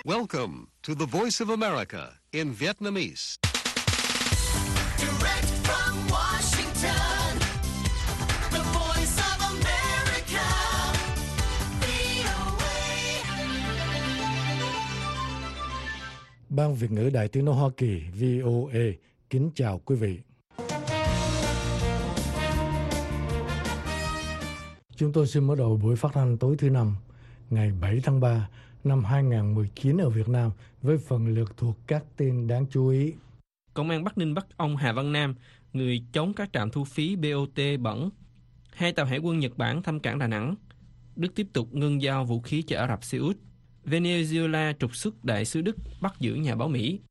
Welcome to the Voice of America in Vietnamese. Direct from Washington, the Voice of America, VOA. Ban Việt ngữ Đài Tiếng nói Hoa Kỳ VOA kính chào quý vị. Chúng tôi xin mở đầu buổi phát thanh tối thứ Năm, ngày 7 tháng 3 năm 2019 ở Việt Nam với phần lượt thuộc các tin đáng chú ý. Công an Bắc Ninh bắt ông Hà Văn Nam, người chống các trạm thu phí BOT bẩn. 2 tàu hải quân Nhật Bản thăm cảng Đà Nẵng. Đức tiếp tục ngưng giao vũ khí cho Ả Rập Xê Út. Venezuela trục xuất đại sứ Đức bắt giữ nhà báo Mỹ.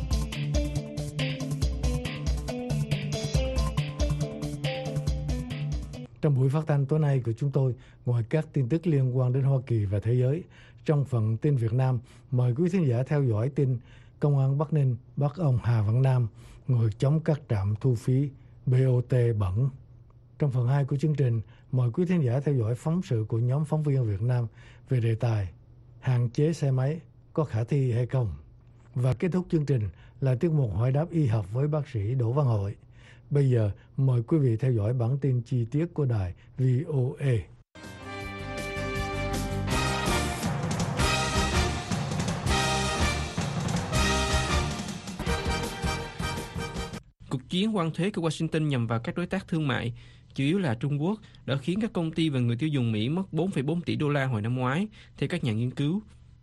Trong buổi phát thanh tối nay của chúng tôi, ngoài các tin tức liên quan đến Hoa Kỳ và thế giới, trong phần tin Việt Nam, mời quý thính giả theo dõi tin Công an Bắc Ninh bắt ông Hà Văn Nam, người chống các trạm thu phí BOT bẩn. Trong phần 2 của chương trình, mời quý thính giả theo dõi phóng sự của nhóm phóng viên Việt Nam về đề tài hạn chế xe máy có khả thi hay không. Và kết thúc chương trình là tiết mục hỏi đáp y học với bác sĩ Đỗ Văn Hội. Bây giờ, mời quý vị theo dõi bản tin chi tiết của đài VOA. Cuộc chiến quan thuế của Washington nhằm vào các đối tác thương mại, chủ yếu là Trung Quốc, đã khiến các công ty và người tiêu dùng Mỹ mất 4,4 tỷ đô la hồi năm ngoái, theo các nhà nghiên cứu.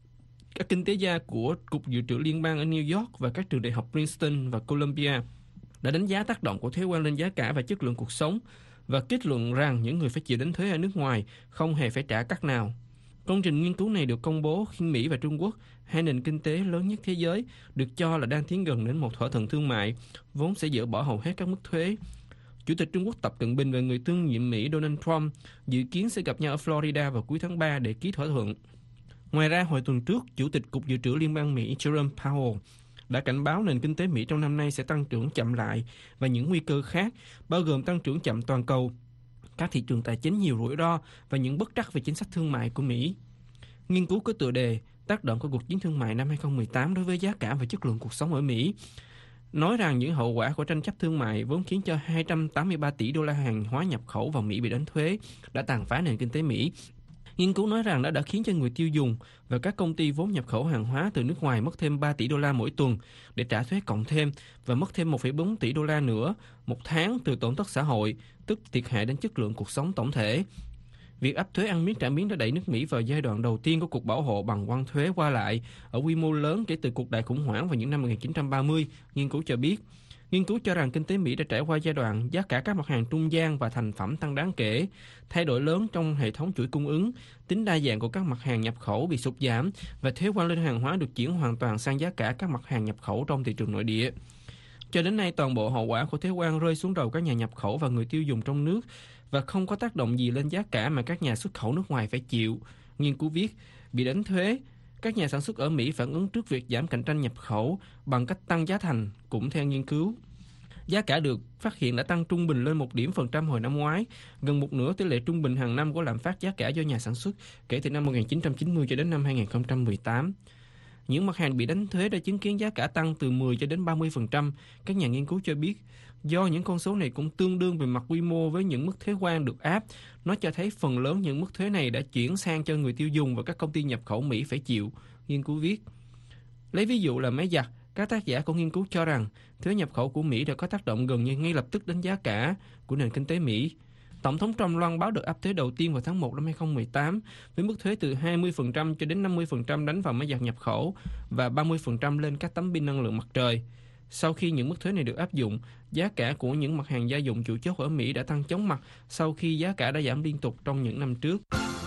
Các kinh tế gia của Cục Dự trữ Liên bang ở New York và các trường đại học Princeton và Columbia đã đánh giá tác động của thuế quan lên giá cả và chất lượng cuộc sống và kết luận rằng những người phải chịu đánh thuế ở nước ngoài không hề phải trả cắt nào. Công trình nghiên cứu này được công bố khi Mỹ và Trung Quốc, hai nền kinh tế lớn nhất thế giới, được cho là đang tiến gần đến một thỏa thuận thương mại, vốn sẽ dỡ bỏ hầu hết các mức thuế. Chủ tịch Trung Quốc Tập Cận Bình và người đương nhiệm Mỹ Donald Trump dự kiến sẽ gặp nhau ở Florida vào cuối tháng 3 để ký thỏa thuận. Ngoài ra, hồi tuần trước, Chủ tịch Cục Dự trữ Liên bang Mỹ Jerome Powell đã cảnh báo nền kinh tế Mỹ trong năm nay sẽ tăng trưởng chậm lại và những nguy cơ khác, bao gồm tăng trưởng chậm toàn cầu, các thị trường tài chính nhiều rủi ro và những bất trắc về chính sách thương mại của Mỹ. Nghiên cứu có tựa đề tác động của cuộc chiến thương mại năm 2018 đối với giá cả và chất lượng cuộc sống ở Mỹ nói rằng những hậu quả của tranh chấp thương mại vốn khiến cho 283 tỷ đô la hàng hóa nhập khẩu vào Mỹ bị đánh thuế đã tàn phá nền kinh tế Mỹ. Nghiên cứu nói rằng đã khiến cho người tiêu dùng và các công ty vốn nhập khẩu hàng hóa từ nước ngoài mất thêm 3 tỷ đô la mỗi tuần để trả thuế cộng thêm và mất thêm 1,4 tỷ đô la nữa một tháng từ tổn thất xã hội, tức thiệt hại đến chất lượng cuộc sống tổng thể. Việc áp thuế ăn miếng trả miếng đã đẩy nước Mỹ vào giai đoạn đầu tiên của cuộc bảo hộ bằng quan thuế qua lại ở quy mô lớn kể từ cuộc đại khủng hoảng vào những năm 1930, nghiên cứu cho biết. Nghiên cứu cho rằng kinh tế Mỹ đã trải qua giai đoạn giá cả các mặt hàng trung gian và thành phẩm tăng đáng kể, thay đổi lớn trong hệ thống chuỗi cung ứng, tính đa dạng của các mặt hàng nhập khẩu bị sụt giảm và thuế quan lên hàng hóa được chuyển hoàn toàn sang giá cả các mặt hàng nhập khẩu trong thị trường nội địa. Cho đến nay, toàn bộ hậu quả của thuế quan rơi xuống đầu các nhà nhập khẩu và người tiêu dùng trong nước và không có tác động gì lên giá cả mà các nhà xuất khẩu nước ngoài phải chịu. Nghiên cứu viết, bị đánh thuế, các nhà sản xuất ở Mỹ phản ứng trước việc giảm cạnh tranh nhập khẩu bằng cách tăng giá thành, cũng theo nghiên cứu. Giá cả được phát hiện đã tăng trung bình lên 1% hồi năm ngoái, gần một nửa tỷ lệ trung bình hàng năm của lạm phát giá cả do nhà sản xuất kể từ năm 1990 cho đến năm 2018. Những mặt hàng bị đánh thuế đã chứng kiến giá cả tăng từ 10 cho đến 30%, các nhà nghiên cứu cho biết. Do những con số này cũng tương đương về mặt quy mô với những mức thuế quan được áp, nó cho thấy phần lớn những mức thuế này đã chuyển sang cho người tiêu dùng và các công ty nhập khẩu Mỹ phải chịu, nghiên cứu viết. Lấy ví dụ là máy giặt, các tác giả của nghiên cứu cho rằng thuế nhập khẩu của Mỹ đã có tác động gần như ngay lập tức đến giá cả của nền kinh tế Mỹ. Tổng thống Trump loan báo được áp thuế đầu tiên vào tháng 1 năm 2018 với mức thuế từ 20% cho đến 50% đánh vào máy giặt nhập khẩu và 30% lên các tấm pin năng lượng mặt trời. Sau khi những mức thuế này được áp dụng, giá cả của những mặt hàng gia dụng chủ chốt ở Mỹ đã tăng chóng mặt sau khi giá cả đã giảm liên tục trong những năm trước.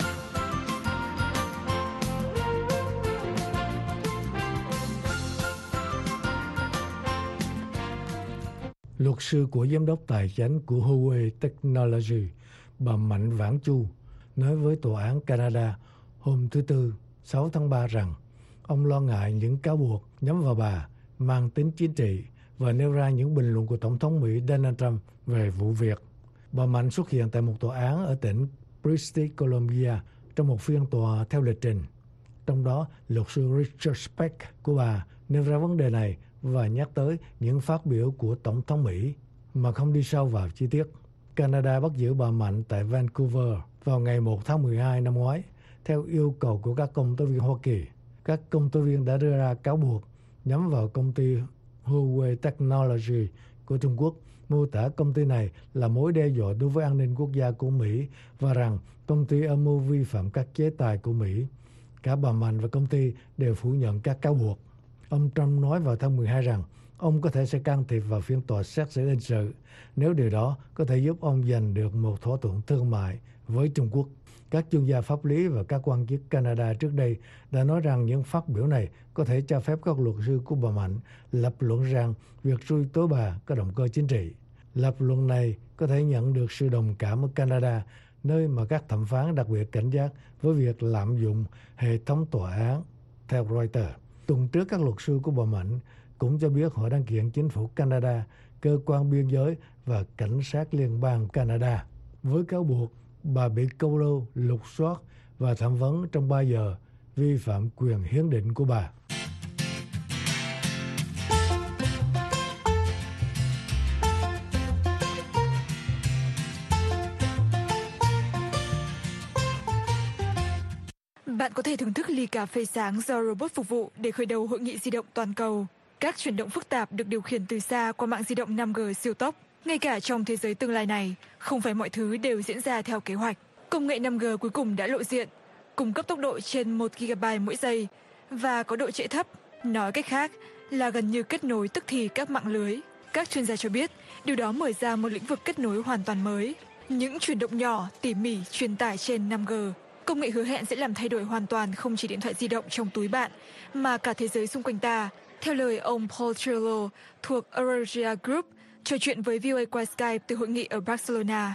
Luật sư của giám đốc tài chính của Huawei Technology, bà Mạnh Vãn Chu, nói với Tòa án Canada hôm thứ Tư 6 tháng 3 rằng ông lo ngại những cáo buộc nhắm vào bà mang tính chính trị và nêu ra những bình luận của Tổng thống Mỹ Donald Trump về vụ việc. Bà Mạnh xuất hiện tại một tòa án ở tỉnh British Columbia trong một phiên tòa theo lịch trình. Trong đó, luật sư Richard Speck của bà nêu ra vấn đề này và nhắc tới những phát biểu của Tổng thống Mỹ mà không đi sâu vào chi tiết. Canada bắt giữ bà Mạnh tại Vancouver vào ngày 1 tháng 12 năm ngoái, theo yêu cầu của các công tố viên Hoa Kỳ. Các công tố viên đã đưa ra cáo buộc nhắm vào công ty Huawei Technology của Trung Quốc, mô tả công ty này là mối đe dọa đối với an ninh quốc gia của Mỹ và rằng công ty âm mưu vi phạm các chế tài của Mỹ. Cả bà Mạnh và công ty đều phủ nhận các cáo buộc. Ông Trump nói vào tháng 12 rằng ông có thể sẽ can thiệp vào phiên tòa xét xử hình sự nếu điều đó có thể giúp ông giành được một thỏa thuận thương mại với Trung Quốc. Các chuyên gia pháp lý và các quan chức Canada trước đây đã nói rằng những phát biểu này có thể cho phép các luật sư của bà Mạnh lập luận rằng việc truy tố bà có động cơ chính trị. Lập luận này có thể nhận được sự đồng cảm ở Canada, nơi mà các thẩm phán đặc biệt cảnh giác với việc lạm dụng hệ thống tòa án, theo Reuters. Tuần trước, các luật sư của bà Mạnh cũng cho biết họ đang kiện chính phủ Canada, cơ quan biên giới và cảnh sát liên bang Canada với cáo buộc bà bị câu lưu, lục soát và thẩm vấn trong 3 giờ, vi phạm quyền hiến định của bà. Bạn có thể thưởng thức ly cà phê sáng do robot phục vụ để khởi đầu hội nghị di động toàn cầu. Các chuyển động phức tạp được điều khiển từ xa qua mạng di động 5G siêu tốc. Ngay cả trong thế giới tương lai này, không phải mọi thứ đều diễn ra theo kế hoạch. Công nghệ 5G cuối cùng đã lộ diện, cung cấp tốc độ trên 1 GB mỗi giây và có độ trễ thấp. Nói cách khác là gần như kết nối tức thì các mạng lưới. Các chuyên gia cho biết, điều đó mở ra một lĩnh vực kết nối hoàn toàn mới. Những chuyển động nhỏ, tỉ mỉ truyền tải trên 5G. Công nghệ hứa hẹn sẽ làm thay đổi hoàn toàn không chỉ điện thoại di động trong túi bạn, mà cả thế giới xung quanh ta. Theo lời ông Paul Trillo thuộc Aurora Group, trò chuyện với VOA qua Skype từ hội nghị ở Barcelona.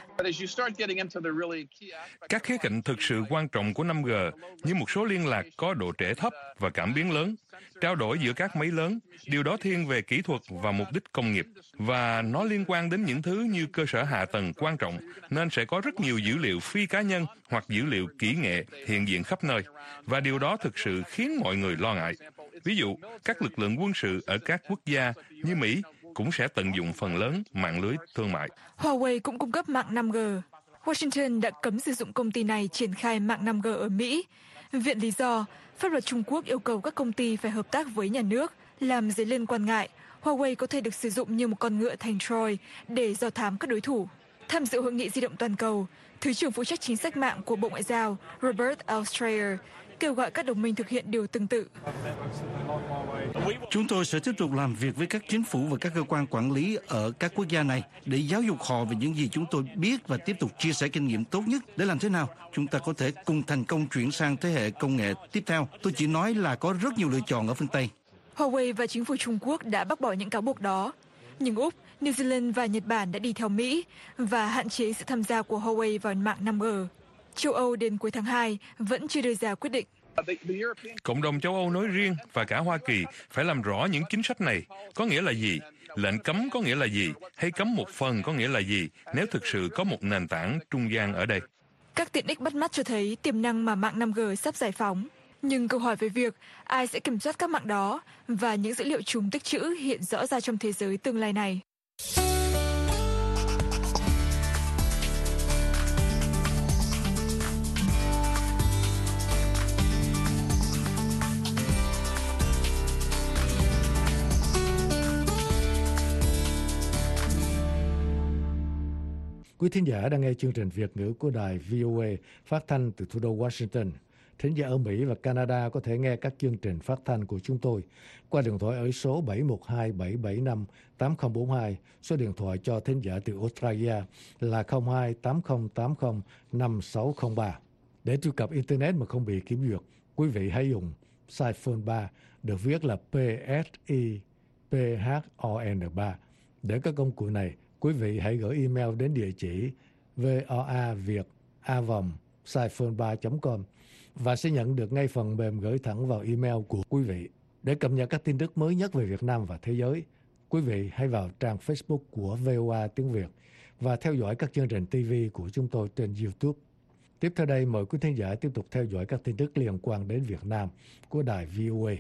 Các khía cạnh thực sự quan trọng của 5G như một số liên lạc có độ trễ thấp và cảm biến lớn, trao đổi giữa các máy lớn, điều đó thiên về kỹ thuật và mục đích công nghiệp. Và nó liên quan đến những thứ như cơ sở hạ tầng quan trọng, nên sẽ có rất nhiều dữ liệu phi cá nhân hoặc dữ liệu kỹ nghệ hiện diện khắp nơi. Và điều đó thực sự khiến mọi người lo ngại. Ví dụ, các lực lượng quân sự ở các quốc gia như Mỹ cũng sẽ tận dụng phần lớn mạng lưới thương mại. Huawei cũng cung cấp mạng 5G. Washington đã cấm sử dụng công ty này triển khai mạng 5G ở Mỹ. Viện lý do, pháp luật Trung Quốc yêu cầu các công ty phải hợp tác với nhà nước, làm dấy lên quan ngại Huawei có thể được sử dụng như một con ngựa thành Troy để dò thám các đối thủ. Tham dự hội nghị di động toàn cầu, Thứ trưởng phụ trách chính sách mạng của Bộ Ngoại giao Robert Alstrayer kêu gọi các đồng minh thực hiện điều tương tự. Chúng tôi sẽ tiếp tục làm việc với các chính phủ và các cơ quan quản lý ở các quốc gia này để giáo dục họ về những gì chúng tôi biết và tiếp tục chia sẻ kinh nghiệm tốt nhất để làm thế nào chúng ta có thể cùng thành công chuyển sang thế hệ công nghệ tiếp theo. Tôi chỉ nói là có rất nhiều lựa chọn ở phương Tây. Huawei và chính phủ Trung Quốc đã bác bỏ những cáo buộc đó. Nhưng Úc, New Zealand và Nhật Bản đã đi theo Mỹ và hạn chế sự tham gia của Huawei vào mạng 5G. Châu Âu đến cuối tháng 2 vẫn chưa đưa ra quyết định. Cộng đồng châu Âu nói riêng và cả Hoa Kỳ phải làm rõ những chính sách này. Có nghĩa là gì? Lệnh cấm có nghĩa là gì? Hay cấm một phần có nghĩa là gì nếu thực sự có một nền tảng trung gian ở đây? Các tiện ích bắt mắt cho thấy tiềm năng mà mạng 5G sắp giải phóng. Nhưng câu hỏi về việc ai sẽ kiểm soát các mạng đó và những dữ liệu chúng tích trữ hiện rõ ra trong thế giới tương lai này. Quý thính giả đang nghe chương trình Việt ngữ của đài VOA phát thanh từ thủ đô Washington. Thính giả ở Mỹ và Canada có thể nghe các chương trình phát thanh của chúng tôi qua điện thoại ở số 712-775-8042, số điện thoại cho thính giả từ Australia là 02-8080-5603. Để truy cập Internet mà không bị kiểm duyệt, quý vị hãy dùng Psiphone 3, được viết là PSIPHON3. Để các công cụ này, quý vị hãy gửi email đến địa chỉ voaviet@psiphone3.com và sẽ nhận được ngay phần mềm gửi thẳng vào email của quý vị. Để cập nhật các tin tức mới nhất về Việt Nam và thế giới, quý vị hãy vào trang Facebook của VOA Tiếng Việt và theo dõi các chương trình TV của chúng tôi trên YouTube. Tiếp theo đây, mời quý thính giả tiếp tục theo dõi các tin tức liên quan đến Việt Nam của đài VOA.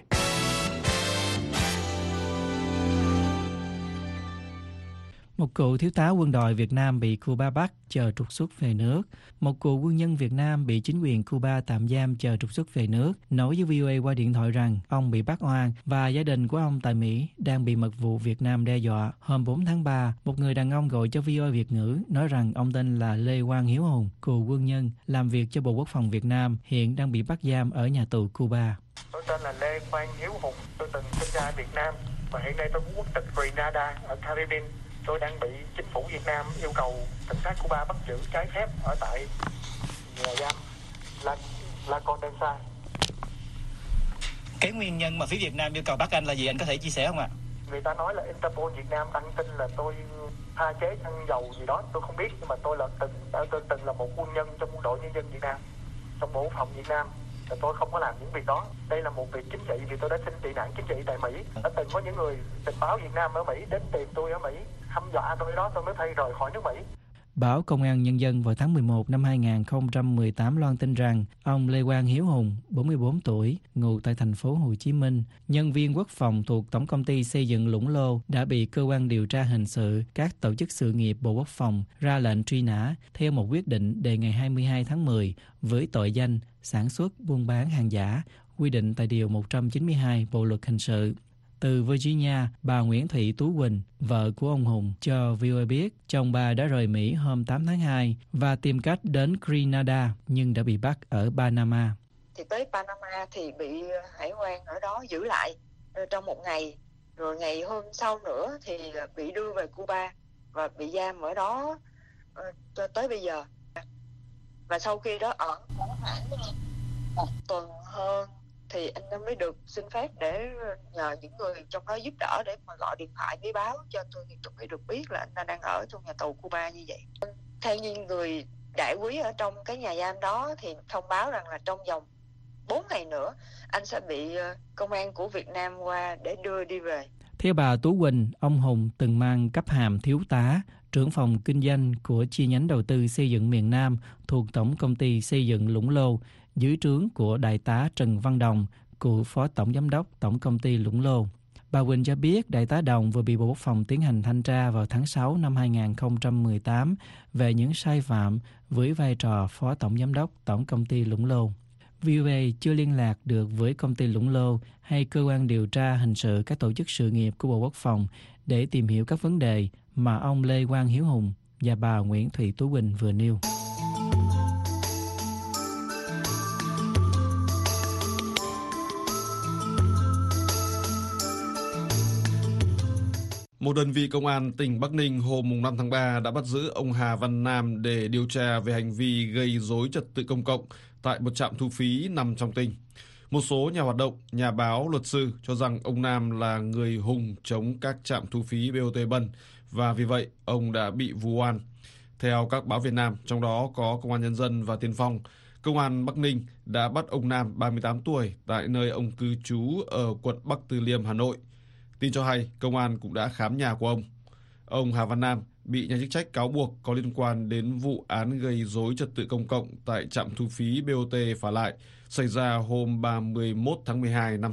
Một cựu thiếu tá quân đội Việt Nam bị Cuba bắt chờ trục xuất về nước. Một cựu quân nhân Việt Nam bị chính quyền Cuba tạm giam chờ trục xuất về nước, nói với VOA qua điện thoại rằng ông bị bắt oan và gia đình của ông tại Mỹ đang bị mật vụ Việt Nam đe dọa. Hôm 4 tháng 3, một người đàn ông gọi cho VOA Việt ngữ nói rằng ông tên là Lê Quang Hiếu Hùng, cựu quân nhân làm việc cho Bộ Quốc phòng Việt Nam, hiện đang bị bắt giam ở nhà tù Cuba. Tôi tên là Lê Quang Hiếu Hùng, tôi từng sinh ra ở Việt Nam và hiện nay tôi có quốc tịch Grenada ở Caribbean. Tôi đang bị chính phủ Việt Nam yêu cầu cảnh sát Cuba bắt giữ trái phép ở tại nhà giam La Condesa. Cái nguyên nhân mà phía Việt Nam yêu cầu bắt anh là gì, anh có thể chia sẻ không ạ? Người ta nói là Interpol Việt Nam đăng tin là tôi pha chế xăng dầu gì đó, tôi không biết, nhưng mà tôi từng là một quân nhân trong quân đội nhân dân Việt Nam, trong Bộ Quốc phòng Việt Nam. Tôi không có làm những việc đó. Đây là một việc chính trị vì tôi đã xin tị nạn chính trị tại Mỹ. Đã từng có những người tình báo Việt Nam ở Mỹ đến tìm tôi ở Mỹ, hăm dọa tôi đó, tôi mới phải rời khỏi nước Mỹ. Báo Công an Nhân dân vào tháng 11 năm 2018 loan tin rằng ông Lê Quang Hiếu Hùng, 44 tuổi, ngụ tại thành phố Hồ Chí Minh, nhân viên quốc phòng thuộc Tổng công ty xây dựng Lũng Lô, đã bị cơ quan điều tra hình sự các tổ chức sự nghiệp Bộ Quốc phòng ra lệnh truy nã theo một quyết định đề ngày 22 tháng 10 với tội danh sản xuất, buôn bán hàng giả, quy định tại Điều 192 Bộ Luật Hình sự. Từ Virginia, bà Nguyễn Thị Tú Quỳnh, vợ của ông Hùng, cho VOA biết chồng bà đã rời Mỹ hôm 8 tháng 2 và tìm cách đến Grenada nhưng đã bị bắt ở Panama. Thì tới Panama thì bị hải quan ở đó giữ lại trong một ngày, rồi ngày hôm sau nữa thì bị đưa về Cuba và bị giam ở đó cho tới bây giờ. Và sau khi đó ở khoảng một tuần hơn thì anh mới được xin phép để nhờ những người trong đó giúp đỡ để mà gọi điện thoại với báo cho tôi được biết là anh đang ở trong nhà tù Cuba như vậy. Theo như người đại úy ở trong cái nhà giam đó thì thông báo rằng là trong vòng 4 ngày nữa anh sẽ bị công an của Việt Nam qua để đưa đi về. Theo bà Tú Quỳnh, ông Hùng từng mang cấp hàm thiếu tá, trưởng phòng kinh doanh của chi nhánh đầu tư xây dựng miền Nam thuộc Tổng công ty xây dựng Lũng Lô, dưới trướng của đại tá Trần Văn Đồng, cựu phó tổng giám đốc Tổng công ty Lũng Lô. Bà Quỳnh cho biết đại tá Đồng vừa bị Bộ Quốc phòng tiến hành thanh tra vào tháng 6 năm 2018 về những sai phạm với vai trò phó tổng giám đốc Tổng công ty Lũng Lô. VOA chưa liên lạc được với công ty Lũng Lô hay cơ quan điều tra hình sự các tổ chức sự nghiệp của Bộ Quốc phòng để tìm hiểu các vấn đề mà ông Lê Quang Hiếu Hùng và bà Nguyễn Thị Tú Quỳnh vừa nêu. Một đơn vị công an tỉnh Bắc Ninh hôm 5 tháng 3 đã bắt giữ ông Hà Văn Nam để điều tra về hành vi gây rối trật tự công cộng tại một trạm thu phí nằm trong tỉnh. Một số nhà hoạt động, nhà báo, luật sư cho rằng ông Nam là người hùng chống các trạm thu phí BOT bẩn và vì vậy ông đã bị vu oan. Theo các báo Việt Nam, trong đó có Công an Nhân dân và Tiên Phong, Công an Bắc Ninh đã bắt ông Nam 38 tuổi tại nơi ông cư trú ở quận Bắc Từ Liêm, Hà Nội. Tin cho hay, công an cũng đã khám nhà của ông. Ông Hà Văn Nam bị nhà chức trách cáo buộc có liên quan đến vụ án gây rối trật tự công cộng tại trạm thu phí BOT Phả Lại xảy ra hôm 31 tháng 12 năm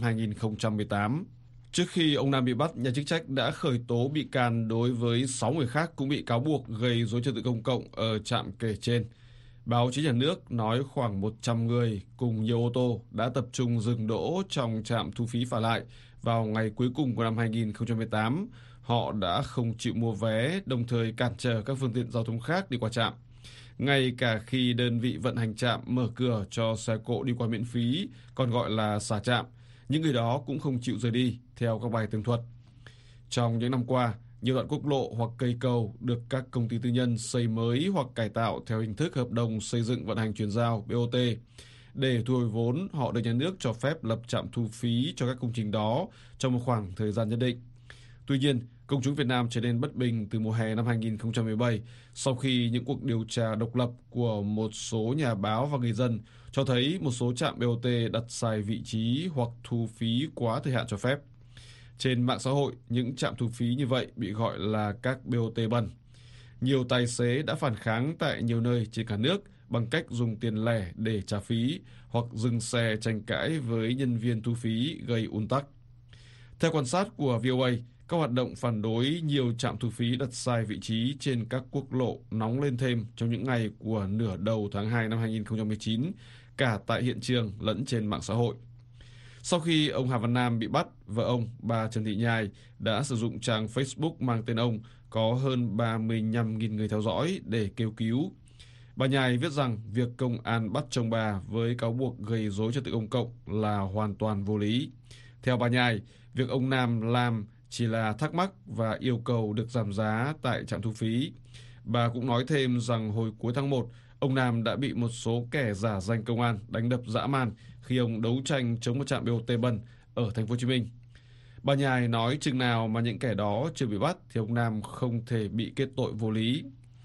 2018. Trước khi ông Nam bị bắt, nhà chức trách đã khởi tố bị can đối với 6 người khác cũng bị cáo buộc gây rối trật tự công cộng ở trạm kể trên. Báo chí nhà nước nói khoảng 100 người cùng nhiều ô tô đã tập trung dừng đỗ trong trạm thu phí Phả Lại vào ngày cuối cùng của năm 2018. Họ đã không chịu mua vé, đồng thời cản trở các phương tiện giao thông khác đi qua trạm. Ngay cả khi đơn vị vận hành trạm mở cửa cho xe cộ đi qua miễn phí, còn gọi là xả trạm, những người đó cũng không chịu rời đi, theo các bài tường thuật. Trong những năm qua, nhiều đoạn quốc lộ hoặc cây cầu được các công ty tư nhân xây mới hoặc cải tạo theo hình thức hợp đồng xây dựng vận hành chuyển giao BOT. Để thu hồi vốn, họ được nhà nước cho phép lập trạm thu phí cho các công trình đó trong một khoảng thời gian nhất định. Tuy nhiên, công chúng Việt Nam trở nên bất bình từ mùa hè năm 2017 sau khi những cuộc điều tra độc lập của một số nhà báo và người dân cho thấy một số trạm BOT đặt sai vị trí hoặc thu phí quá thời hạn cho phép. Trên mạng xã hội, những trạm thu phí như vậy bị gọi là các BOT bẩn. Nhiều tài xế đã phản kháng tại nhiều nơi trên cả nước bằng cách dùng tiền lẻ để trả phí hoặc dừng xe tranh cãi với nhân viên thu phí gây ùn tắc. Theo quan sát của VOA, các hoạt động phản đối nhiều trạm thu phí đặt sai vị trí trên các quốc lộ nóng lên thêm trong những ngày của nửa đầu tháng 2 năm 2019, cả tại hiện trường lẫn trên mạng xã hội. Sau khi ông Hà Văn Nam bị bắt, vợ ông, bà Trần Thị Nhài, đã sử dụng trang Facebook mang tên ông có hơn 35.000 người theo dõi để kêu cứu. Bà Nhài viết rằng việc công an bắt chồng bà với cáo buộc gây rối trật tự công cộng là hoàn toàn vô lý. Theo bà Nhài, việc ông Nam làm chỉ là thắc mắc và yêu cầu được giảm giá tại trạm thu phí. Bà cũng nói thêm rằng hồi cuối tháng 1, ông Nam đã bị một số kẻ giả danh công an đánh đập dã man khi ông đấu tranh chống một trạm BOT bẩn ở thành phố Hồ Chí Minh. Bà Nhài nói chừng nào mà những kẻ đó chưa bị bắt thì ông Nam không thể bị kết tội vô lý.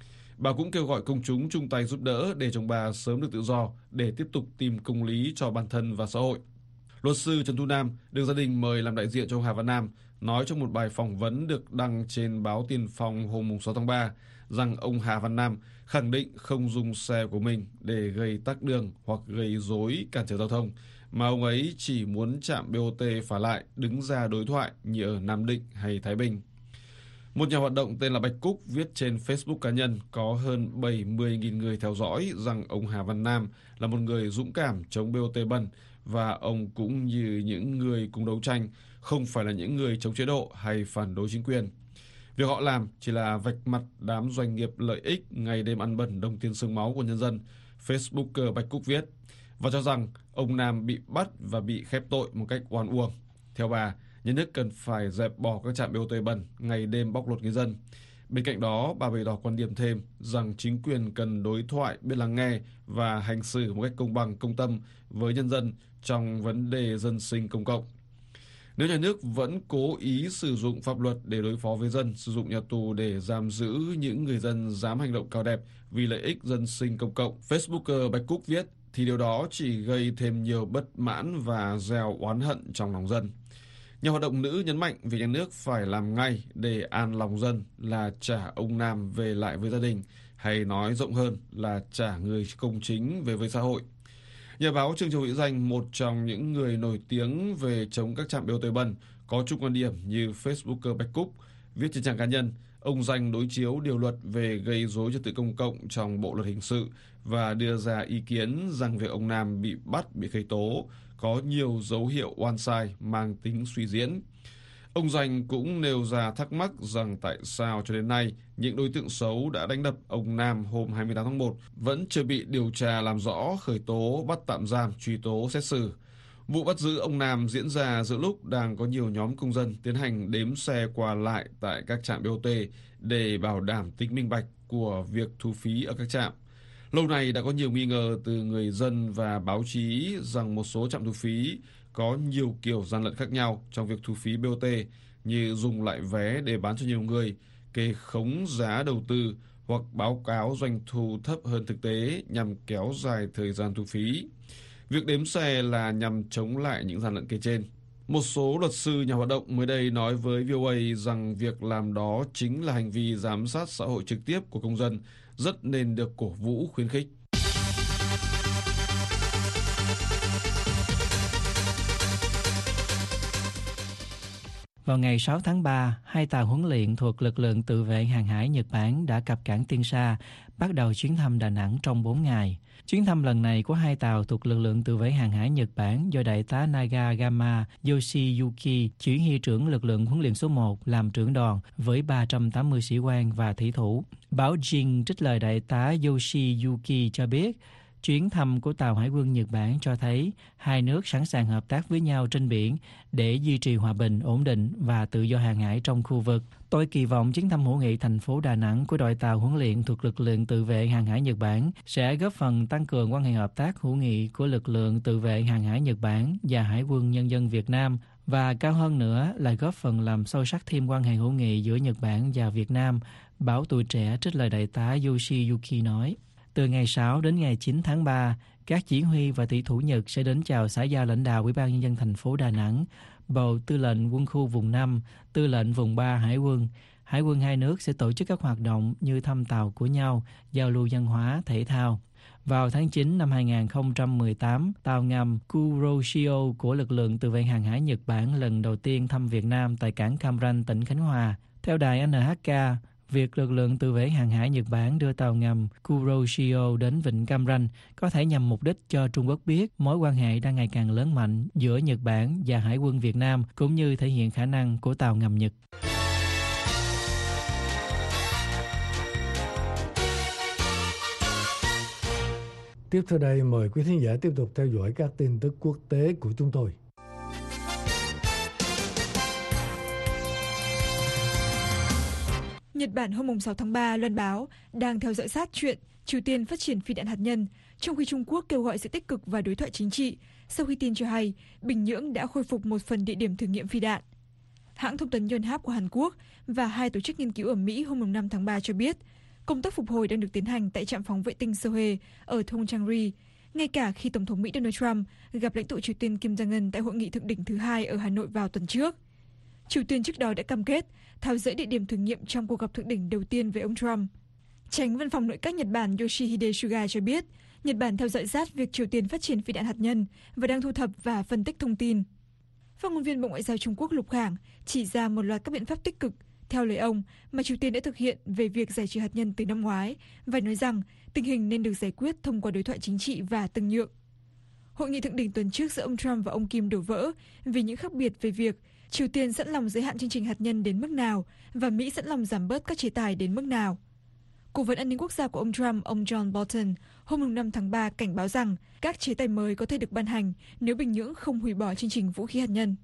Bà cũng kêu gọi công chúng chung tay giúp đỡ để chồng bà sớm được tự do để tiếp tục tìm công lý cho bản thân và xã hội. Luật sư Trần Thu Nam được gia đình mời làm đại diện cho ông Hà Văn Nam nói trong một bài phỏng vấn được đăng trên báo Tiền Phong hôm 6 tháng 3 rằng ông Hà Văn Nam khẳng định không dùng xe của mình để gây tắc đường hoặc gây rối cản trở giao thông, mà ông ấy chỉ muốn trạm BOT phả lại đứng ra đối thoại như ở Nam Định hay Thái Bình. Một nhà hoạt động tên là Bạch Cúc viết trên Facebook cá nhân có hơn 70.000 người theo dõi rằng ông Hà Văn Nam là một người dũng cảm chống BOT bẩn và ông cũng như những người cùng đấu tranh không phải là những người chống chế độ hay phản đối chính quyền. Việc họ làm chỉ là vạch mặt đám doanh nghiệp lợi ích ngày đêm ăn bẩn đồng tiền xương máu của nhân dân, Facebooker Bạch Cúc viết, và cho rằng ông Nam bị bắt và bị khép tội một cách oan uổng. Theo bà, nhà nước cần phải dẹp bỏ các trạm BOT bẩn ngày đêm bóc lột người dân. Bên cạnh đó, bà bày tỏ quan điểm thêm rằng chính quyền cần đối thoại, biết lắng nghe và hành xử một cách công bằng, công tâm với nhân dân trong vấn đề dân sinh công cộng. Nếu nhà nước vẫn cố ý sử dụng pháp luật để đối phó với dân, sử dụng nhà tù để giam giữ những người dân dám hành động cao đẹp vì lợi ích dân sinh công cộng, Facebooker Bạch Cúc viết, thì điều đó chỉ gây thêm nhiều bất mãn và gieo oán hận trong lòng dân. Nhà hoạt động nữ nhấn mạnh việc nhà nước phải làm ngay để an lòng dân là trả ông Nam về lại với gia đình, hay nói rộng hơn là trả người công chính về với xã hội. Nhà báo Trương Châu Hữu Danh, một trong những người nổi tiếng về chống các trạm BOT bẩn, có chung quan điểm như Facebooker Bạch Cúc, viết trên trang cá nhân, ông Danh đối chiếu điều luật về gây rối trật tự công cộng trong Bộ luật hình sự và đưa ra ý kiến rằng việc ông Nam bị bắt, bị khởi tố có nhiều dấu hiệu oan sai mang tính suy diễn. Ông Danh cũng nêu ra thắc mắc rằng tại sao cho đến nay những đối tượng xấu đã đánh đập ông Nam hôm 28 tháng 1 vẫn chưa bị điều tra làm rõ, khởi tố, bắt tạm giam, truy tố, xét xử. Vụ bắt giữ ông Nam diễn ra giữa lúc đang có nhiều nhóm công dân tiến hành đếm xe qua lại tại các trạm BOT để bảo đảm tính minh bạch của việc thu phí ở các trạm. Lâu nay đã có nhiều nghi ngờ từ người dân và báo chí rằng một số trạm thu phí có nhiều kiểu gian lận khác nhau trong việc thu phí BOT như dùng lại vé để bán cho nhiều người, kê khống giá đầu tư hoặc báo cáo doanh thu thấp hơn thực tế nhằm kéo dài thời gian thu phí. Việc đếm xe là nhằm chống lại những gian lận kể trên. Một số luật sư nhà hoạt động mới đây nói với VOA rằng việc làm đó chính là hành vi giám sát xã hội trực tiếp của công dân, rất nên được cổ vũ khuyến khích. Vào ngày 6 tháng 3, 2 tàu huấn luyện thuộc lực lượng tự vệ hàng hải Nhật Bản đã cập cảng Tiên Sa, bắt đầu chuyến thăm Đà Nẵng trong 4 ngày. Chuyến thăm lần này của 2 tàu thuộc lực lượng tự vệ hàng hải Nhật Bản do Đại tá Nagagama Yoshiyuki, chỉ huy trưởng lực lượng huấn luyện số 1, làm trưởng đoàn với 380 sĩ quan và thủy thủ. Báo Jin trích lời Đại tá Yoshiyuki cho biết, chuyến thăm của tàu Hải quân Nhật Bản cho thấy hai nước sẵn sàng hợp tác với nhau trên biển để duy trì hòa bình, ổn định và tự do hàng hải trong khu vực. Tôi kỳ vọng chuyến thăm hữu nghị thành phố Đà Nẵng của đội tàu huấn luyện thuộc lực lượng tự vệ hàng hải Nhật Bản sẽ góp phần tăng cường quan hệ hợp tác hữu nghị của lực lượng tự vệ hàng hải Nhật Bản và Hải quân Nhân dân Việt Nam, và cao hơn nữa là góp phần làm sâu sắc thêm quan hệ hữu nghị giữa Nhật Bản và Việt Nam, báo Tuổi Trẻ trích lời Đại tá Yoshiyuki nói. Từ ngày 6 đến ngày 9 tháng 3, các chỉ huy và thủy thủ Nhật sẽ đến chào xã giao lãnh đạo Ủy ban Nhân dân thành phố Đà Nẵng, bầu tư lệnh quân khu vùng 5, tư lệnh vùng 3 Hải quân. Hải quân hai nước sẽ tổ chức các hoạt động như thăm tàu của nhau, giao lưu văn hóa, thể thao. Vào tháng 9 năm 2018, tàu ngầm Kuroshio của lực lượng tự vệ hàng hải Nhật Bản lần đầu tiên thăm Việt Nam tại cảng Cam Ranh, tỉnh Khánh Hòa. Theo đài NHK, việc lực lượng tự vệ hàng hải Nhật Bản đưa tàu ngầm Kuroshio đến vịnh Cam Ranh có thể nhằm mục đích cho Trung Quốc biết mối quan hệ đang ngày càng lớn mạnh giữa Nhật Bản và Hải quân Việt Nam, cũng như thể hiện khả năng của tàu ngầm Nhật. Tiếp theo đây, mời quý thính giả tiếp tục theo dõi các tin tức quốc tế của chúng tôi. Nhật Bản hôm 6 tháng 3 loan báo đang theo dõi sát chuyện Triều Tiên phát triển phi đạn hạt nhân, trong khi Trung Quốc kêu gọi sự tích cực và đối thoại chính trị sau khi tin cho hay Bình Nhưỡng đã khôi phục một phần địa điểm thử nghiệm phi đạn. Hãng thông tấn Yonhap của Hàn Quốc và hai tổ chức nghiên cứu ở Mỹ hôm 5 tháng 3 cho biết công tác phục hồi đang được tiến hành tại trạm phóng vệ tinh Sohae ở Thongchangri, ngay cả khi Tổng thống Mỹ Donald Trump gặp lãnh tụ Triều Tiên Kim Jong-un tại hội nghị thượng đỉnh thứ 2 ở Hà Nội vào tuần trước. Triều Tiên trước đó đã cam kết tháo dỡ địa điểm thử nghiệm trong cuộc gặp thượng đỉnh đầu tiên với ông Trump. Chánh văn phòng nội các Nhật Bản Yoshihide Suga cho biết Nhật Bản theo dõi sát việc Triều Tiên phát triển phi đạn hạt nhân và đang thu thập và phân tích thông tin. Phát ngôn viên Bộ Ngoại giao Trung Quốc Lục Khảng chỉ ra một loạt các biện pháp tích cực, theo lời ông, mà Triều Tiên đã thực hiện về việc giải trừ hạt nhân từ năm ngoái và nói rằng tình hình nên được giải quyết thông qua đối thoại chính trị và từng nhượng. Hội nghị thượng đỉnh tuần trước giữa ông Trump và ông Kim đổ vỡ vì những khác biệt về việc Triều Tiên sẵn lòng giới hạn chương trình hạt nhân đến mức nào và Mỹ sẵn lòng giảm bớt các chế tài đến mức nào. Cố vấn an ninh quốc gia của ông Trump, ông John Bolton, hôm 5 tháng 3 cảnh báo rằng các chế tài mới có thể được ban hành nếu Bình Nhưỡng không hủy bỏ chương trình vũ khí hạt nhân.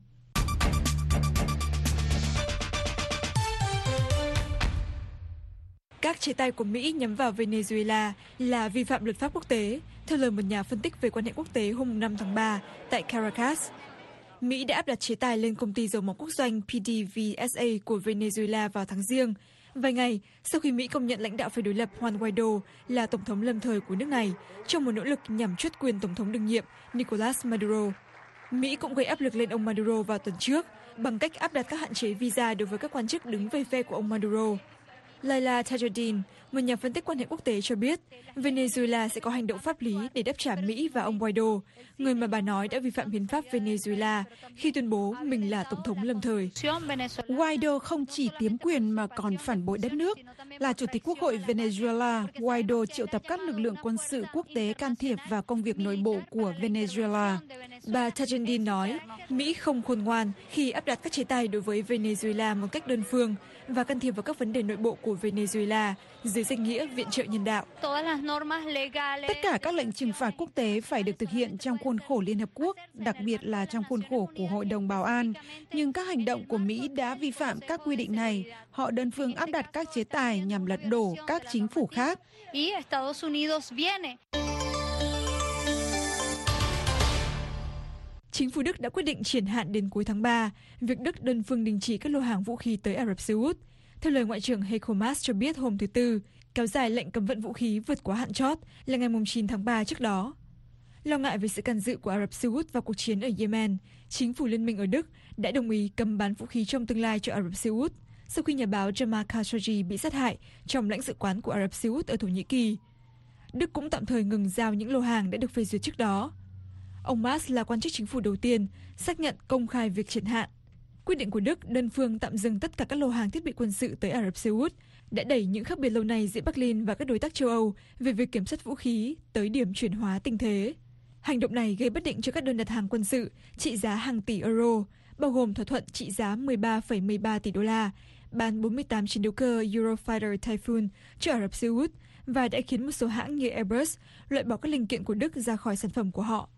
Các chế tài của Mỹ nhắm vào Venezuela là vi phạm luật pháp quốc tế, theo lời một nhà phân tích về quan hệ quốc tế hôm 5 tháng 3 tại Caracas. Mỹ đã áp đặt chế tài lên công ty dầu mỏ quốc doanh PDVSA của Venezuela vào tháng Giêng, vài ngày sau khi Mỹ công nhận lãnh đạo phe đối lập Juan Guaido là tổng thống lâm thời của nước này trong một nỗ lực nhằm truất quyền tổng thống đương nhiệm Nicolas Maduro. Mỹ cũng gây áp lực lên ông Maduro vào tuần trước bằng cách áp đặt các hạn chế visa đối với các quan chức đứng về phe của ông Maduro. Laila Tajudeen, một nhà phân tích quan hệ quốc tế cho biết Venezuela sẽ có hành động pháp lý để đáp trả Mỹ và ông Guaido, người mà bà nói đã vi phạm hiến pháp Venezuela khi tuyên bố mình là tổng thống lâm thời. Guaido không chỉ tiếm quyền mà còn phản bội đất nước. Là Chủ tịch Quốc hội Venezuela, Guaido triệu tập các lực lượng quân sự quốc tế can thiệp vào công việc nội bộ của Venezuela. Bà Tajudeen nói Mỹ không khôn ngoan khi áp đặt các chế tài đối với Venezuela một cách đơn phương và can thiệp vào các vấn đề nội bộ của Venezuela dưới danh nghĩa viện trợ nhân đạo. Tất cả các lệnh trừng phạt quốc tế phải được thực hiện trong khuôn khổ Liên Hợp Quốc, đặc biệt là trong khuôn khổ của Hội đồng Bảo an. Nhưng các hành động của Mỹ đã vi phạm các quy định này. Họ đơn phương áp đặt các chế tài nhằm lật đổ các chính phủ khác. Chính phủ Đức đã quyết định triển hạn đến cuối tháng 3 việc Đức đơn phương đình chỉ các lô hàng vũ khí tới Ả Rập Xê Út. Theo lời Ngoại trưởng Heiko Maas cho biết hôm thứ Tư, kéo dài lệnh cấm vận vũ khí vượt quá hạn chót là ngày 9 tháng 3 trước đó. Lo ngại về sự can dự của Ả Rập Xê Út vào cuộc chiến ở Yemen, chính phủ liên minh ở Đức đã đồng ý cấm bán vũ khí trong tương lai cho Ả Rập Xê Út sau khi nhà báo Jamal Khashoggi bị sát hại trong lãnh sự quán của Ả Rập Xê Út ở Thổ Nhĩ Kỳ. Đức cũng tạm thời ngừng giao những lô hàng đã được phê duyệt trước đó. Ông Maas là quan chức chính phủ đầu tiên xác nhận công khai việc triển hạn. Quyết định của Đức đơn phương tạm dừng tất cả các lô hàng thiết bị quân sự tới Ả Rập Xê Út đã đẩy những khác biệt lâu nay giữa Berlin và các đối tác châu Âu về việc kiểm soát vũ khí tới điểm chuyển hóa tình thế. Hành động này gây bất định cho các đơn đặt hàng quân sự trị giá hàng tỷ euro, bao gồm thỏa thuận trị giá 13,13 tỷ đô la, bán 48 chiến đấu cơ Eurofighter Typhoon cho Ả Rập Xê Út và đã khiến một số hãng như Airbus loại bỏ các linh kiện của Đức ra khỏi sản phẩm của họ.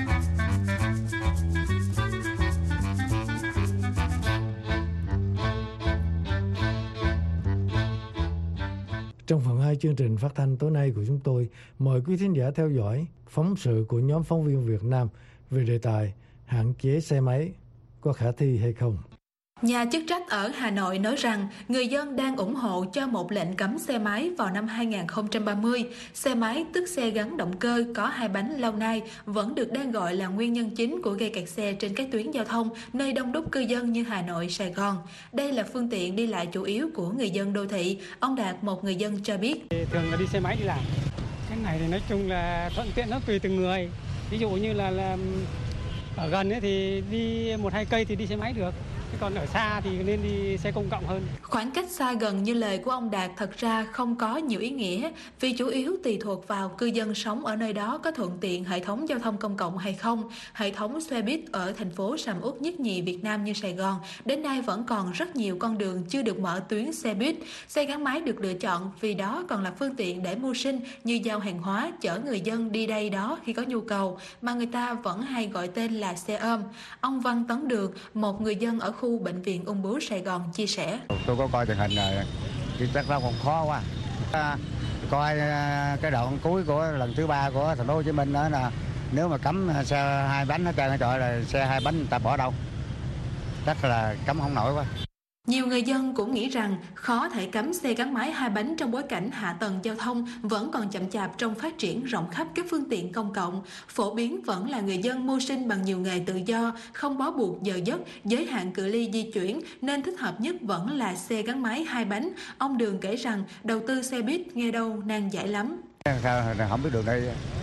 Trong phần 2 chương trình phát thanh tối nay của chúng tôi, mời quý thính giả theo dõi phóng sự của nhóm phóng viên Việt Nam về đề tài hạn chế xe máy có khả thi hay không. Nhà chức trách ở Hà Nội nói rằng người dân đang ủng hộ cho một lệnh cấm xe máy vào năm 2030. Xe máy, tức xe gắn động cơ có hai bánh lâu nay, vẫn được đang gọi là nguyên nhân chính của gây kẹt xe trên các tuyến giao thông nơi đông đúc cư dân như Hà Nội, Sài Gòn. Đây là phương tiện đi lại chủ yếu của người dân đô thị. Ông Đạt, một người dân cho biết. Thường là đi xe máy đi làm. Cái này thì nói chung là thuận tiện nó tùy từng người. Ví dụ như là ở gần ấy thì đi 1-2 cây thì đi xe máy được. Thế còn ở xa thì nên đi xe công cộng hơn. Khoảng cách xa gần như lời của ông Đạt thật ra không có nhiều ý nghĩa vì chủ yếu tùy thuộc vào cư dân sống ở nơi đó có thuận tiện hệ thống giao thông công cộng hay không. Hệ thống xe buýt ở thành phố sầm uất nhất nhì Việt Nam như Sài Gòn đến nay vẫn còn rất nhiều con đường chưa được mở tuyến xe buýt. Xe gắn máy được lựa chọn vì đó còn là phương tiện để mưu sinh như giao hàng hóa, chở người dân đi đây đó khi có nhu cầu mà người ta vẫn hay gọi tên là xe ôm. Ông Văn Tấn Đường, một người dân ở khu Bệnh viện Ung bướu Sài Gòn chia sẻ. Tôi có coi truyền hình rồi, thì chắc nó còn khó quá. Coi cái đoạn cuối của lần thứ 3 của thành phố Hồ Chí Minh đó là nếu mà cấm xe 2 bánh hết trơn, trời là xe 2 bánh người ta bỏ đâu? Chắc là cấm không nổi quá. Nhiều người dân cũng nghĩ rằng khó thể cấm xe gắn máy 2 bánh trong bối cảnh hạ tầng giao thông vẫn còn chậm chạp trong phát triển rộng khắp các phương tiện công cộng. Phổ biến vẫn là người dân mưu sinh bằng nhiều nghề tự do, không bó buộc giờ giấc, giới hạn cự ly di chuyển, nên thích hợp nhất vẫn là xe gắn máy 2 bánh. Ông Đường kể rằng đầu tư xe buýt nghe đâu nan giải lắm. Không biết đường đi.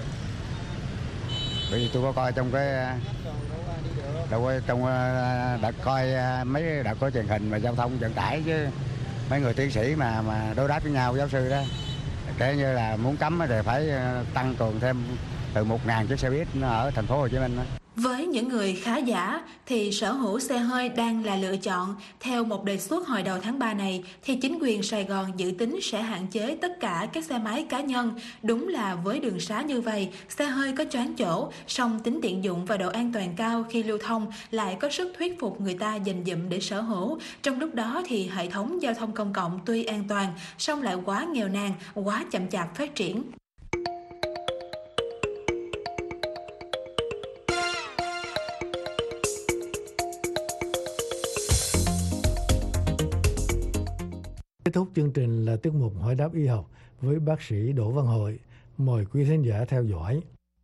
Bởi vì tôi có coi trong cái đã coi mấy đã có truyền hình và giao thông vận tải chứ mấy người tiến sĩ mà đối đáp với nhau, giáo sư đó, kể như là muốn cấm thì phải tăng cường thêm từ 1.000 chiếc xe buýt ở thành phố Hồ Chí Minh đó. Với những người khá giả thì sở hữu xe hơi đang là lựa chọn. Theo một đề xuất hồi đầu tháng 3 này thì chính quyền Sài Gòn dự tính sẽ hạn chế tất cả các xe máy cá nhân. Đúng là với đường xá như vậy, xe hơi có choán chỗ, song tính tiện dụng và độ an toàn cao khi lưu thông lại có sức thuyết phục người ta dành dụm để sở hữu. Trong lúc đó thì hệ thống giao thông công cộng tuy an toàn, song lại quá nghèo nàn, quá chậm chạp phát triển. Kết thúc chương trình là tiết mục hỏi đáp y học với bác sĩ Đỗ Văn Hội. Mời quý khán giả theo dõi.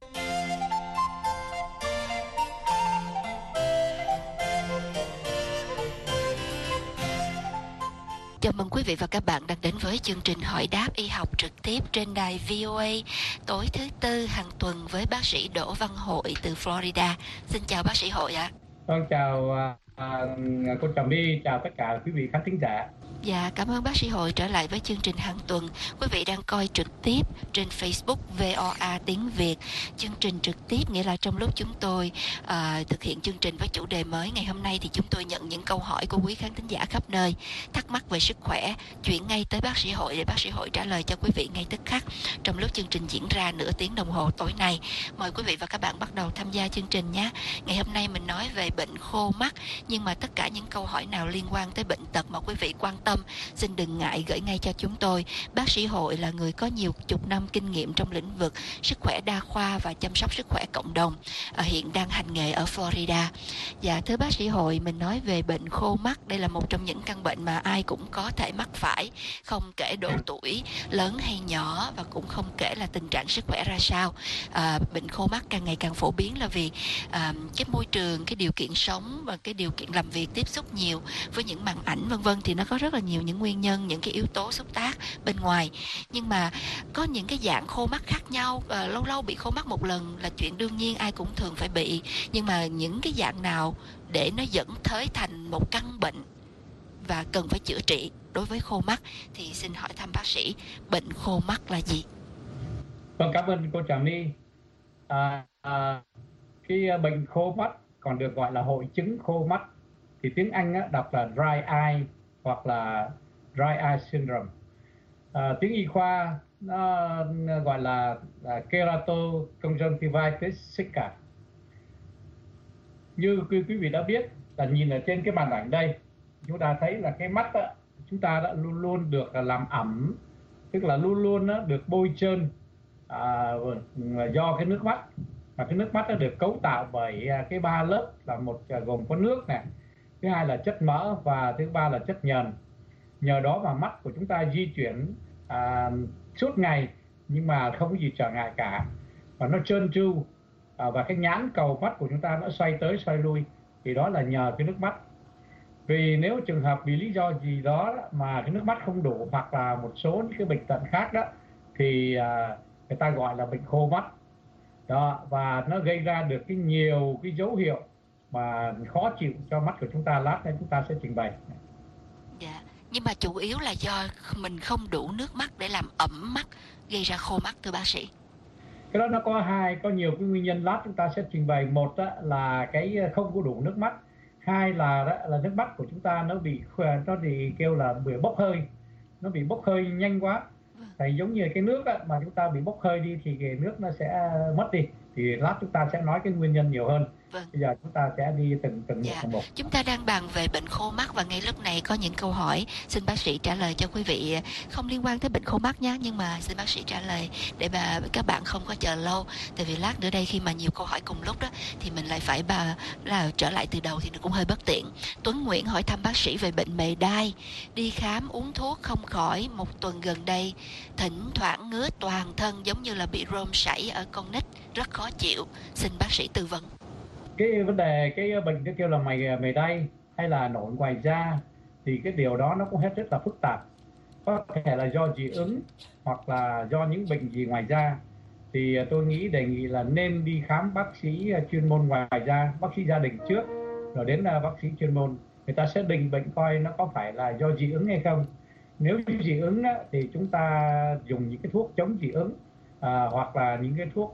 Chào mừng quý vị và các bạn đang đến với chương trình hỏi đáp y học trực tiếp trên đài VOA tối thứ Tư hàng tuần với bác sĩ Đỗ Văn Hội từ Florida. Xin chào bác sĩ Hội ạ. Vâng, chào cô Trà My, chào tất cả quý vị khán thính giả. Dạ, cảm ơn bác sĩ Hội trở lại với chương trình hàng tuần. Quý vị đang coi trực tiếp trên Facebook VOA tiếng Việt. Chương trình trực tiếp nghĩa là trong lúc chúng tôi thực hiện chương trình với chủ đề mới ngày hôm nay thì chúng tôi nhận những câu hỏi của quý khán thính giả khắp nơi, thắc mắc về sức khỏe, chuyển ngay tới bác sĩ Hội để bác sĩ Hội trả lời cho quý vị ngay tức khắc trong lúc chương trình diễn ra nửa tiếng đồng hồ tối nay. Mời quý vị và các bạn bắt đầu tham gia chương trình nhé. Ngày hôm nay mình nói về bệnh khô mắt, nhưng mà tất cả những câu hỏi nào liên quan tới bệnh tật mà quý vị quan tâm, xin đừng ngại gửi ngay cho chúng tôi. Bác sĩ Hội là người có nhiều chục năm kinh nghiệm trong lĩnh vực sức khỏe đa khoa và chăm sóc sức khỏe cộng đồng, hiện đang hành nghề ở Florida. Dạ, thưa bác sĩ Hội, mình nói về bệnh khô mắt. Đây là một trong những căn bệnh mà ai cũng có thể mắc phải, không kể độ tuổi lớn hay nhỏ, và cũng không kể là tình trạng sức khỏe ra sao. Bệnh khô mắt càng ngày càng phổ biến là vì cái môi trường, cái điều kiện sống và cái điều kiện làm việc tiếp xúc nhiều với những màn ảnh vân vân, thì nó có rất là nhiều những nguyên nhân, những cái yếu tố xúc tác bên ngoài. Nhưng mà có những cái dạng khô mắt khác nhau, lâu lâu bị khô mắt một lần là chuyện đương nhiên, ai cũng thường phải bị. Nhưng mà những cái dạng nào để nó dẫn tới thành một căn bệnh và cần phải chữa trị đối với khô mắt thì xin hỏi thăm bác sĩ, bệnh khô mắt là gì? Vâng, cảm ơn cô Trà My. Cái bệnh khô mắt còn được gọi là hội chứng khô mắt thì tiếng Anh đọc là dry eye hoặc là dry eye syndrome. Tiếng y khoa nó gọi là keratoconjunctivitis sicca. Như quý vị đã biết là nhìn ở trên cái màn ảnh đây, chúng ta thấy là cái mắt chúng ta đã luôn luôn được làm ẩm, tức là luôn luôn được bôi trơn do cái nước mắt. Và cái nước mắt nó được cấu tạo bởi cái 3 lớp, là một gồm có nước này, thứ hai là chất mỡ và thứ ba là chất nhờn. Nhờ đó mà mắt của chúng ta di chuyển suốt ngày nhưng mà không có gì trở ngại cả, và nó trơn tru, và cái nhãn cầu mắt của chúng ta nó xoay tới xoay lui, thì đó là nhờ cái nước mắt. Vì nếu trường hợp vì lý do gì đó mà cái nước mắt không đủ hoặc là một số những cái bệnh tật khác đó, thì người ta gọi là bệnh khô mắt. Đó, và nó gây ra được nhiều cái dấu hiệu mà khó chịu cho mắt của chúng ta. Lát nữa chúng ta sẽ trình bày. Dạ, nhưng mà chủ yếu là do mình không đủ nước mắt để làm ẩm mắt, gây ra khô mắt thưa bác sĩ. Cái đó nó có nhiều cái nguyên nhân, lát chúng ta sẽ trình bày. Một đó là cái không có đủ nước mắt, hai là nước mắt của chúng ta nó bị kêu là bị bốc hơi, nó bị bốc hơi nhanh quá. Thì giống như cái nước mà chúng ta bị bốc hơi đi thì cái nước nó sẽ mất đi. Thì lát chúng ta sẽ nói cái nguyên nhân nhiều hơn. Bây giờ chúng ta sẽ đi từng một. Chúng ta đang bàn về bệnh khô mắt và ngay lúc này có những câu hỏi xin bác sĩ trả lời cho quý vị, không liên quan tới bệnh khô mắt nhé, nhưng mà xin bác sĩ trả lời để mà các bạn không có chờ lâu. Tại vì lát nữa đây khi mà nhiều câu hỏi cùng lúc đó thì mình lại phải trở lại từ đầu thì nó cũng hơi bất tiện. Tuấn Nguyễn hỏi thăm bác sĩ về bệnh mề đai, đi khám uống thuốc không khỏi, một tuần gần đây thỉnh thoảng ngứa toàn thân giống như là bị rôm sảy ở con nít, rất khó chịu, xin bác sĩ tư vấn. Cái vấn đề cái bệnh cái kêu là mề đay hay là nổi ngoài da thì cái điều đó nó cũng rất là phức tạp, có thể là do dị ứng hoặc là do những bệnh gì ngoài da. Thì tôi đề nghị là nên đi khám bác sĩ chuyên môn ngoài da, bác sĩ gia đình trước rồi đến bác sĩ chuyên môn, người ta sẽ định bệnh coi nó có phải là do dị ứng hay không. Nếu dị ứng thì chúng ta dùng những cái thuốc chống dị ứng hoặc là những cái thuốc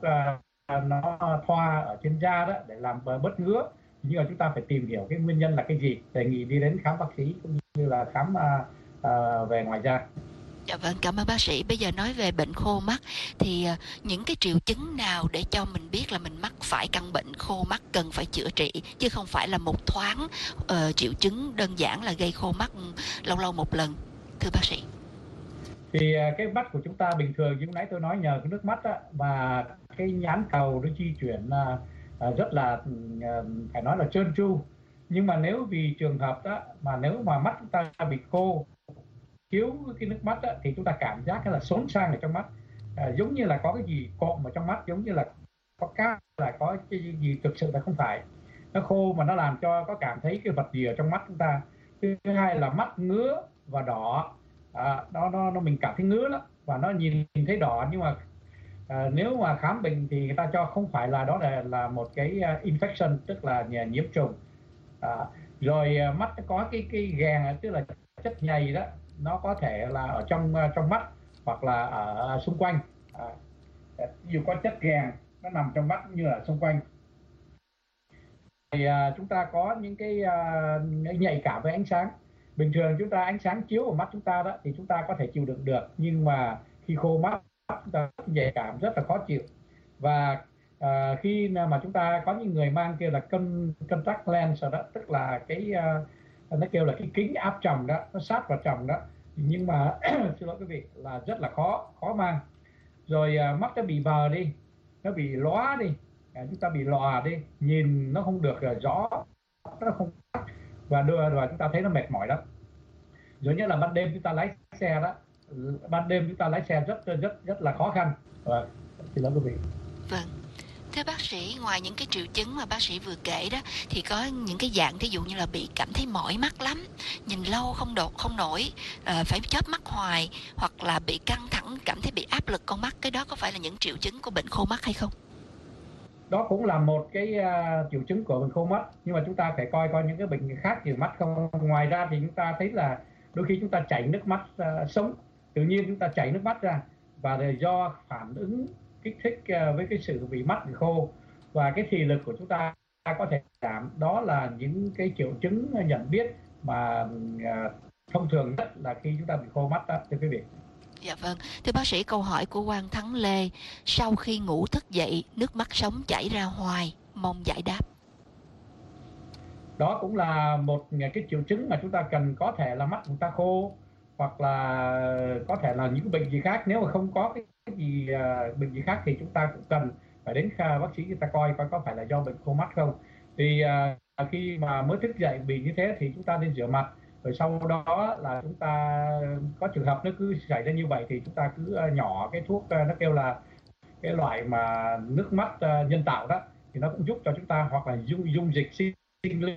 nó thoa ở trên da đó để làm bớt ngứa, nhưng mà chúng ta phải tìm hiểu cái nguyên nhân là cái gì. Đề nghị đi đến khám bác sĩ cũng như là khám về ngoài da. Dạ vâng, cảm ơn bác sĩ. Bây giờ nói về bệnh khô mắt thì những cái triệu chứng nào để cho mình biết là mình mắc phải căn bệnh khô mắt cần phải chữa trị, chứ không phải là một thoáng triệu chứng đơn giản là gây khô mắt lâu lâu một lần, thưa bác sĩ? Thì cái mắt của chúng ta bình thường như lúc nãy tôi nói, nhờ cái nước mắt và cái nhãn cầu nó di chuyển rất là phải nói là trơn tru. Nhưng mà nếu vì trường hợp đó mà nếu mà mắt chúng ta bị khô, thiếu cái nước mắt thì chúng ta cảm giác là xốn sang ở trong mắt, giống như là có cái gì cộm ở trong mắt, giống như là có cát, là có cái gì thực sự là không phải. Nó khô mà nó làm cho có cảm thấy cái vật gì ở trong mắt chúng ta. Thứ hai là mắt ngứa và đỏ. Mình cảm thấy ngứa lắm và nó nhìn thấy đỏ, nhưng mà nếu mà khám bệnh thì người ta cho không phải là đó là một cái infection, tức là nhiễm trùng. Rồi mắt có cái ghèn, tức là chất nhầy đó, nó có thể là ở trong mắt hoặc là ở xung quanh. Ví dụ có chất ghèn nó nằm trong mắt như là xung quanh. Thì chúng ta có những cái nhạy cảm với ánh sáng. Bình thường chúng ta ánh sáng chiếu vào mắt chúng ta đó thì chúng ta có thể chịu đựng được, nhưng mà khi khô mắt chúng ta nhạy cảm rất là khó chịu. Và khi mà chúng ta có những người mang kêu là contact lens đó, tức là cái nó kêu là cái kính áp tròng đó, nó sát vào tròng đó, nhưng mà xin lỗi quý vị là rất là khó mang. Rồi mắt nó bị vờ đi, nó bị lóa đi, chúng ta bị lòa đi, nhìn nó không được rõ, nó không, và chúng ta thấy nó mệt mỏi lắm. Rồi nhất là ban đêm chúng ta lái xe đó, ban đêm chúng ta lái xe rất là khó khăn. Xin lỗi quý vị. Vâng. Thưa bác sĩ, ngoài những cái triệu chứng mà bác sĩ vừa kể đó thì có những cái dạng thí dụ như là bị cảm thấy mỏi mắt lắm, nhìn lâu không nổi, phải chớp mắt hoài, hoặc là bị căng thẳng, cảm thấy bị áp lực con mắt, cái đó có phải là những triệu chứng của bệnh khô mắt hay không? Đó cũng là một cái triệu chứng của bệnh khô mắt, nhưng mà chúng ta phải coi những cái bệnh khác như mắt không. Ngoài ra thì chúng ta thấy là đôi khi chúng ta chảy nước mắt sống, tự nhiên chúng ta chảy nước mắt ra, và do phản ứng kích thích với cái sự bị mắt bị khô, và cái thị lực của chúng ta có thể giảm. Đó là những cái triệu chứng nhận biết mà thông thường nhất là khi chúng ta bị khô mắt đó, thưa quý vị. Dạ vâng. Thưa bác sĩ, câu hỏi của Quang Thắng Lê, sau khi ngủ thức dậy nước mắt sống chảy ra hoài, mong giải đáp. Đó cũng là một cái triệu chứng mà chúng ta cần, có thể là mắt chúng ta khô, hoặc là có thể là những bệnh gì khác. Nếu mà không có cái gì bệnh gì khác thì chúng ta cũng cần phải đến bác sĩ người ta coi có phải là do bệnh khô mắt không. Thì khi mà mới thức dậy bị như thế thì chúng ta nên rửa mặt, rồi sau đó là chúng ta có trường hợp nó cứ xảy ra như vậy thì chúng ta cứ nhỏ cái thuốc, nó kêu là cái loại mà nước mắt nhân tạo đó, thì nó cũng giúp cho chúng ta, hoặc là dung dịch sinh lý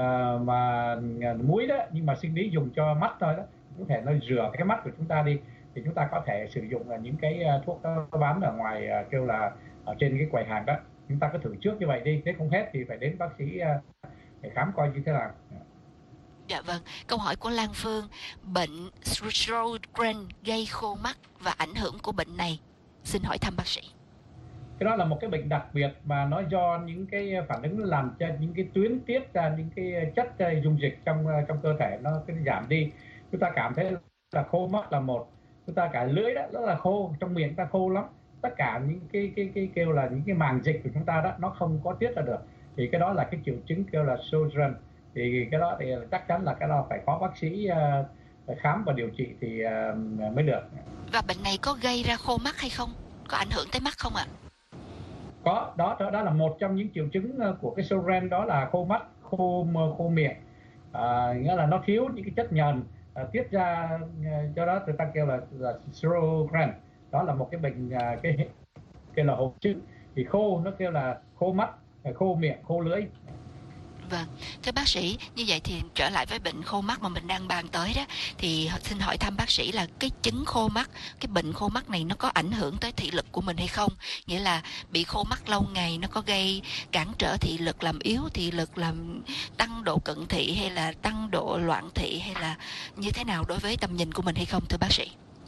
mà muối đó, nhưng mà sinh lý dùng cho mắt thôi đó, có thể nó rửa cái mắt của chúng ta đi. thì chúng ta có thể sử dụng những cái thuốc bán ở ngoài, kêu là ở trên cái quầy hàng đó. Chúng ta cứ thử trước như vậy đi, nếu không hết thì phải đến bác sĩ để khám coi như thế nào. Dạ vâng, câu hỏi của Lan Phương, bệnh Sjögren gây khô mắt và ảnh hưởng của bệnh này, xin hỏi thăm bác sĩ. Cái đó là một cái bệnh đặc biệt mà nó do những cái phản ứng làm cho những cái tuyến tiết ra những cái chất dung dịch trong cơ thể nó giảm đi. Chúng ta cảm thấy là khô mắt là một, chúng ta cả lưỡi đó rất là khô, trong miệng ta khô lắm, tất cả những cái kêu là những cái màng dịch của chúng ta đó nó không có tiết ra được, thì cái đó là cái triệu chứng kêu là Sjögren. Thì cái đó thì chắc chắn là cái đó phải có bác sĩ khám và điều trị thì mới được. Và bệnh này có gây ra khô mắt hay không? Có ảnh hưởng tới mắt không ạ? Có, đó là một trong những triệu chứng của cái Sjögren, đó là khô mắt, khô miệng. Nghĩa là nó thiếu những cái chất nhờn tiết ra, do đó người ta kêu là Sjögren. Đó là một cái bệnh kêu là hội chứng. Thì khô nó kêu là khô mắt, khô miệng, khô lưỡi. Vâng, thưa bác sĩ, như vậy thì trở lại với bệnh khô mắt mà mình đang bàn tới đó, thì xin hỏi thăm bác sĩ là cái chứng khô mắt, cái bệnh khô mắt này nó có ảnh hưởng tới thị lực của mình hay không? Nghĩa là bị khô mắt lâu ngày nó có gây cản trở thị lực, làm yếu thị lực, làm tăng độ cận thị hay là tăng độ loạn thị hay là như thế nào đối với tầm nhìn của mình hay không thưa bác sĩ?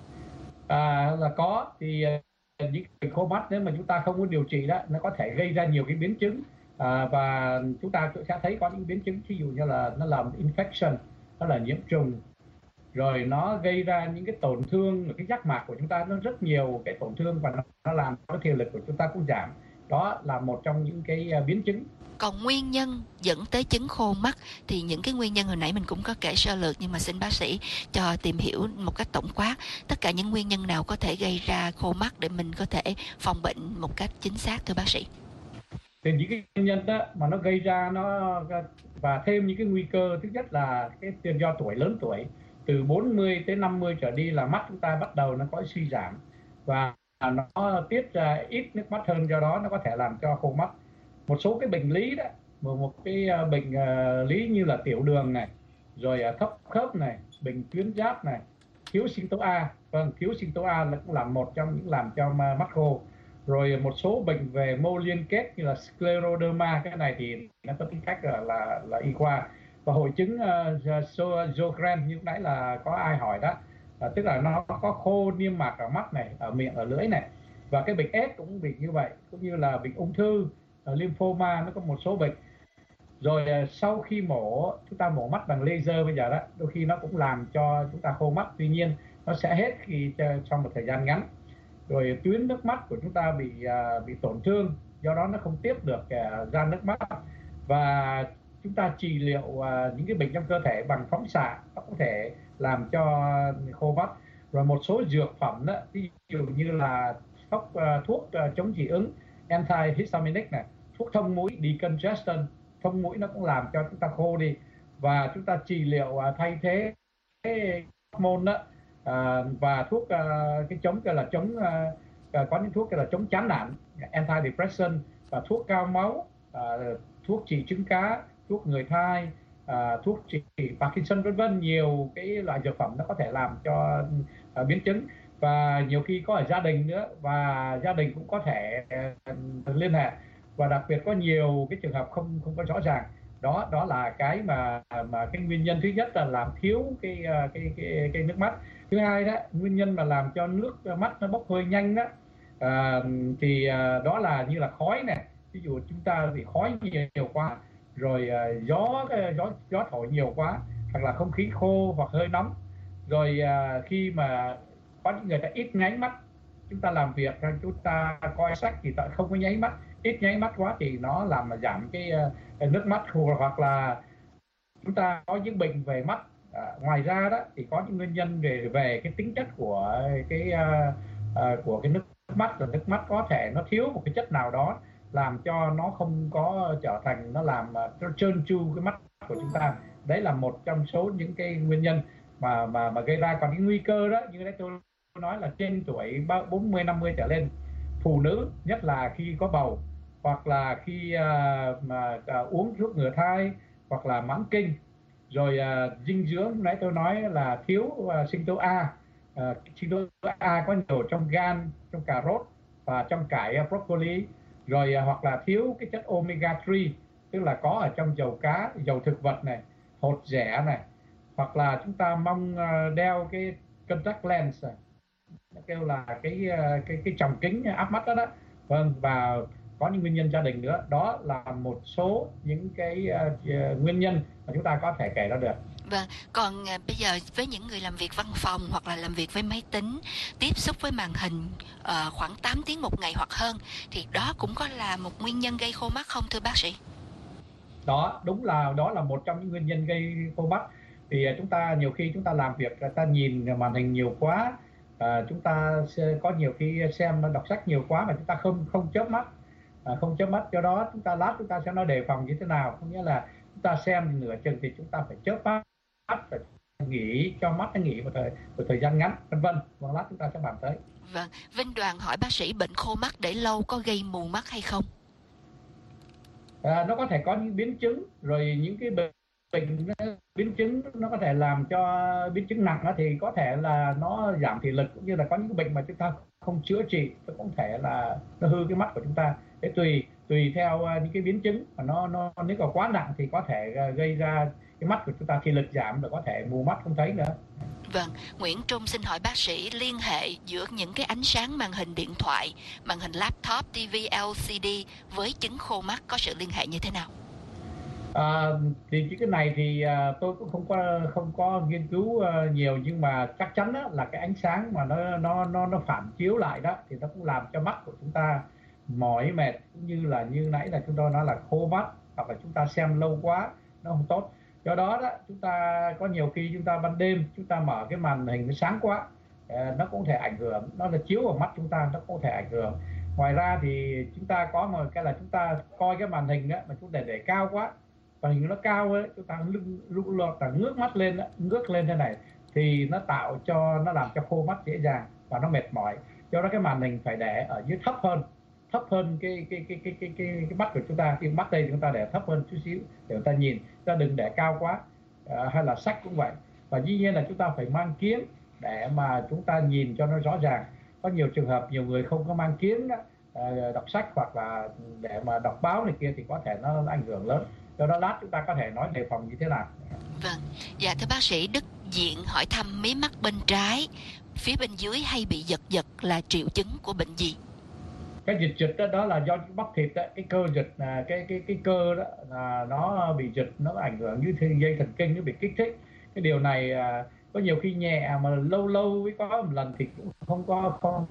Là có, thì những bệnh khô mắt nếu mà chúng ta không có điều trị đó, nó có thể gây ra nhiều cái biến chứng. Và chúng ta sẽ thấy có những biến chứng, ví dụ như là nó làm infection, nó là nhiễm trùng, rồi nó gây ra những cái tổn thương ở cái giác mạc của chúng ta, nó rất nhiều cái tổn thương và nó làm cái thị lực của chúng ta cũng giảm. Đó là một trong những cái biến chứng. Còn nguyên nhân dẫn tới chứng khô mắt thì những cái nguyên nhân hồi nãy mình cũng có kể sơ lược, nhưng mà xin bác sĩ cho tìm hiểu một cách tổng quát tất cả những nguyên nhân nào có thể gây ra khô mắt để mình có thể phòng bệnh một cách chính xác thưa bác sĩ. Thì những cái nguyên nhân đó mà nó gây ra nó, và thêm những cái nguy cơ, thứ nhất là cái do tuổi, lớn tuổi, từ 40 tới 50 trở đi là mắt chúng ta bắt đầu nó có suy giảm và nó tiết ra ít nước mắt hơn, do đó nó có thể làm cho khô mắt. Một số cái bệnh lý đó, một cái bệnh lý như là tiểu đường này, rồi thấp khớp này, bệnh tuyến giáp này, thiếu sinh tố A. Vâng, thiếu sinh tố A là cũng là một trong những làm cho mắt khô. Rồi một số bệnh về mô liên kết như là scleroderma, cái này thì nó có tính cách là y khoa. Và hội chứng Sjögren như nãy là có ai hỏi đó, tức là nó có khô niêm mạc ở mắt này, ở miệng, ở lưỡi này. Và cái bệnh AIDS cũng bị như vậy, cũng như là bệnh ung thư, lymphoma, nó có một số bệnh. Rồi sau khi mổ, chúng ta mổ mắt bằng laser bây giờ đó, đôi khi nó cũng làm cho chúng ta khô mắt, tuy nhiên nó sẽ hết khi trong một thời gian ngắn. Rồi tuyến nước mắt của chúng ta bị tổn thương, do đó nó không tiếp được ra nước mắt. Và chúng ta trị liệu những cái bệnh trong cơ thể bằng phóng xạ, nó có thể làm cho khô mắt. Rồi một số dược phẩm đó, ví dụ như là thuốc chống dị ứng antihistaminic này, thuốc thông mũi decongestant, thông mũi nó cũng làm cho chúng ta khô đi. Và chúng ta trị liệu thay thế cái hormone đó, và thuốc cái chống cái là chống có những thuốc cái là chống chán nản antidepressant, và thuốc cao máu, thuốc trị trứng cá, thuốc người thai, thuốc trị Parkinson, vân vân. Nhiều cái loại dược phẩm nó có thể làm cho biến chứng, và nhiều khi có ở gia đình nữa, và gia đình cũng có thể liên hệ. Và đặc biệt có nhiều cái trường hợp không có rõ ràng. Đó là cái mà cái nguyên nhân thứ nhất là làm thiếu cái nước mắt. Thứ hai đó, nguyên nhân mà làm cho nước mắt nó bốc hơi nhanh đó, thì đó là như là khói này. Ví dụ chúng ta bị khói nhiều quá, rồi gió thổi nhiều quá, hoặc là không khí khô hoặc hơi nóng. Rồi khi mà có những người ta ít nháy mắt, chúng ta làm việc, chúng ta coi sách thì ta không có nháy mắt, ít nháy mắt quá thì nó làm mà giảm cái nước mắt. Hoặc là chúng ta có những bệnh về mắt. Ngoài ra đó thì có những nguyên nhân về cái tính chất của cái nước mắt, là nước mắt có thể nó thiếu một cái chất nào đó làm cho nó không có trở thành, nó làm nó trơn tru cái mắt của chúng ta. Đấy là một trong số những cái nguyên nhân mà gây ra. Còn cái nguy cơ đó, như đấy tôi nói là trên tuổi 40 50 trở lên, phụ nữ nhất là khi có bầu, hoặc là khi uống thuốc ngừa thai, hoặc là mãn kinh. Rồi dinh dưỡng nãy tôi nói là thiếu sinh tố A, sinh tố A có nhiều trong gan, trong cà rốt và trong cải broccoli, rồi hoặc là thiếu cái chất omega 3, tức là có ở trong dầu cá, dầu thực vật này, hột dẻ này, hoặc là chúng ta mong đeo cái contact lens này, nó kêu là cái tròng kính áp mắt đó. Vâng, và có những nguyên nhân gia đình nữa. Đó là một số những cái nguyên nhân mà chúng ta có thể kể ra được. Vâng, còn bây giờ với những người làm việc văn phòng hoặc là làm việc với máy tính, tiếp xúc với màn hình khoảng 8 tiếng một ngày hoặc hơn, thì đó cũng có là một nguyên nhân gây khô mắt không thưa bác sĩ? Đó, đúng là đó là một trong những nguyên nhân gây khô mắt. Thì chúng ta nhiều khi chúng ta làm việc, ta nhìn màn hình nhiều quá, chúng ta có nhiều khi xem đọc sách nhiều quá mà chúng ta không chớp mắt, do đó chúng ta sẽ nói đề phòng như thế nào, có nghĩa là chúng ta xem nửa chừng thì chúng ta phải chớp mắt, phải nghỉ cho mắt nó nghỉ một thời gian ngắn, vân vân. Một lát chúng ta sẽ bàn tới. Vâng, Vinh Đoàn hỏi bác sĩ bệnh khô mắt để lâu có gây mù mắt hay không? Nó có thể có những biến chứng, rồi những cái bệnh biến chứng nó có thể làm cho biến chứng nặng thì có thể là nó giảm thị lực, cũng như là có những bệnh mà chúng ta không chữa trị, nó cũng thể là nó hư cái mắt của chúng ta. Thế tùy theo những cái biến chứng mà nó nếu mà quá nặng thì có thể gây ra cái mắt của chúng ta thị lực giảm, rồi có thể mù mắt không thấy nữa. Vâng, Nguyễn Trung xin hỏi bác sĩ liên hệ giữa những cái ánh sáng màn hình điện thoại, màn hình laptop, TV, LCD với chứng khô mắt có sự liên hệ như thế nào? Thì cái này thì tôi cũng không có nghiên cứu nhiều, nhưng mà chắc chắn là cái ánh sáng mà nó phản chiếu lại đó thì nó cũng làm cho mắt của chúng ta mỏi mệt, cũng như nãy là chúng tôi nói là khô mắt, hoặc là chúng ta xem lâu quá nó không tốt. Do đó chúng ta có nhiều khi chúng ta ban đêm chúng ta mở cái màn hình nó sáng quá, nó cũng thể ảnh hưởng, nó là chiếu vào mắt chúng ta, nó cũng thể ảnh hưởng. Ngoài ra thì chúng ta có một cái là chúng ta coi cái màn hình mà chúng ta để cao quá, màn hình nó cao ấy, chúng ta lúc ngước mắt lên, ngước lên thế này thì nó làm cho khô mắt dễ dàng và nó mệt mỏi. Do đó cái màn hình phải để ở dưới thấp hơn cái mắt của chúng ta. Cái mắt đây chúng ta để thấp hơn chút xíu để chúng ta nhìn, chúng ta đừng để cao quá. Hay là sách cũng vậy. Và dĩ nhiên là chúng ta phải mang kiếng để mà chúng ta nhìn cho nó rõ ràng. Có nhiều trường hợp nhiều người không có mang kiếng đọc sách hoặc là để mà đọc báo này kia thì có thể nó ảnh hưởng lớn. Do đó lát chúng ta có thể nói đề phòng như thế nào. Vâng, dạ thưa bác sĩ, Đức Diện hỏi thăm mí mắt bên trái, phía bên dưới hay bị giật là triệu chứng của bệnh gì? Cái giật đó là do bắp thịt đó, cái cơ giật, cái cơ đó là nó bị giật, nó ảnh hưởng như dây thần kinh nó bị kích thích. Cái điều này có nhiều khi nhẹ mà lâu mới có một lần thì cũng không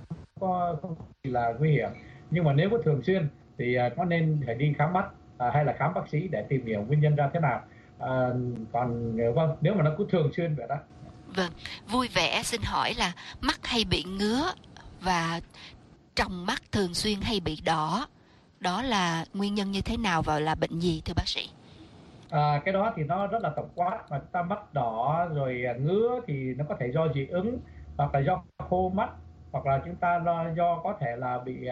là nguy hiểm. Nhưng mà nếu có thường xuyên thì có nên phải đi khám mắt hay là khám bác sĩ để tìm hiểu nguyên nhân ra thế nào. Còn vâng, nếu mà nó cứ thường xuyên vậy đó. Vâng, Vui Vẻ xin hỏi là mắt hay bị ngứa và trong mắt thường xuyên hay bị đỏ, đó là nguyên nhân như thế nào và là bệnh gì thưa bác sĩ? Cái đó thì nó rất là tổng quát, mà chúng ta mắt đỏ rồi ngứa thì nó có thể do dị ứng, hoặc là do khô mắt, hoặc là chúng ta do có thể là bị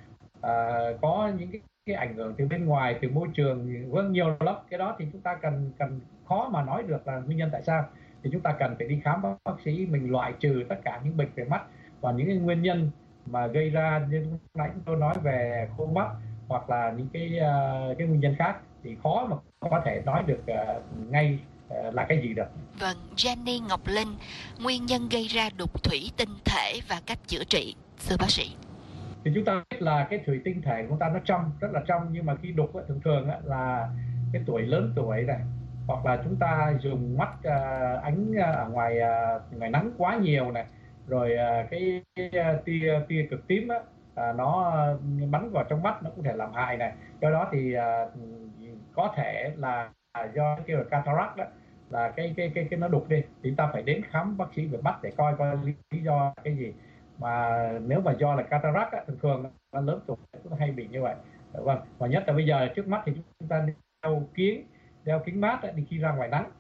có những cái ảnh hưởng từ bên ngoài, từ môi trường, vâng, nhiều lắm. Cái đó thì chúng ta cần khó mà nói được là nguyên nhân tại sao, thì chúng ta cần phải đi khám bác sĩ, mình loại trừ tất cả những bệnh về mắt và những cái nguyên nhân mà gây ra như nãy tôi nói về khô mắt hoặc là những cái nguyên nhân khác thì khó mà có thể nói được ngay là cái gì được. Vâng, Jenny Ngọc Linh, nguyên nhân gây ra đục thủy tinh thể và cách chữa trị thưa bác sĩ? Thì chúng ta biết là cái thủy tinh thể của chúng ta nó trong, rất là trong, nhưng mà khi đục thường là cái tuổi lớn tuổi này, hoặc là chúng ta dùng mắt ánh ở ngoài nắng quá nhiều này, rồi cái tia cực tím nó bắn vào trong mắt, nó cũng thể làm hại này. Do đó thì có thể là do cái là cataract đó, là cái nó đục đi, thì chúng ta phải đến khám bác sĩ về mắt để coi lý do cái gì. Mà nếu mà do là cataract thường nó lớn tuổi cũng hay bị như vậy. Vâng, và nhất là bây giờ trước mắt thì chúng ta đeo kính mát đi khi ra ngoài nắng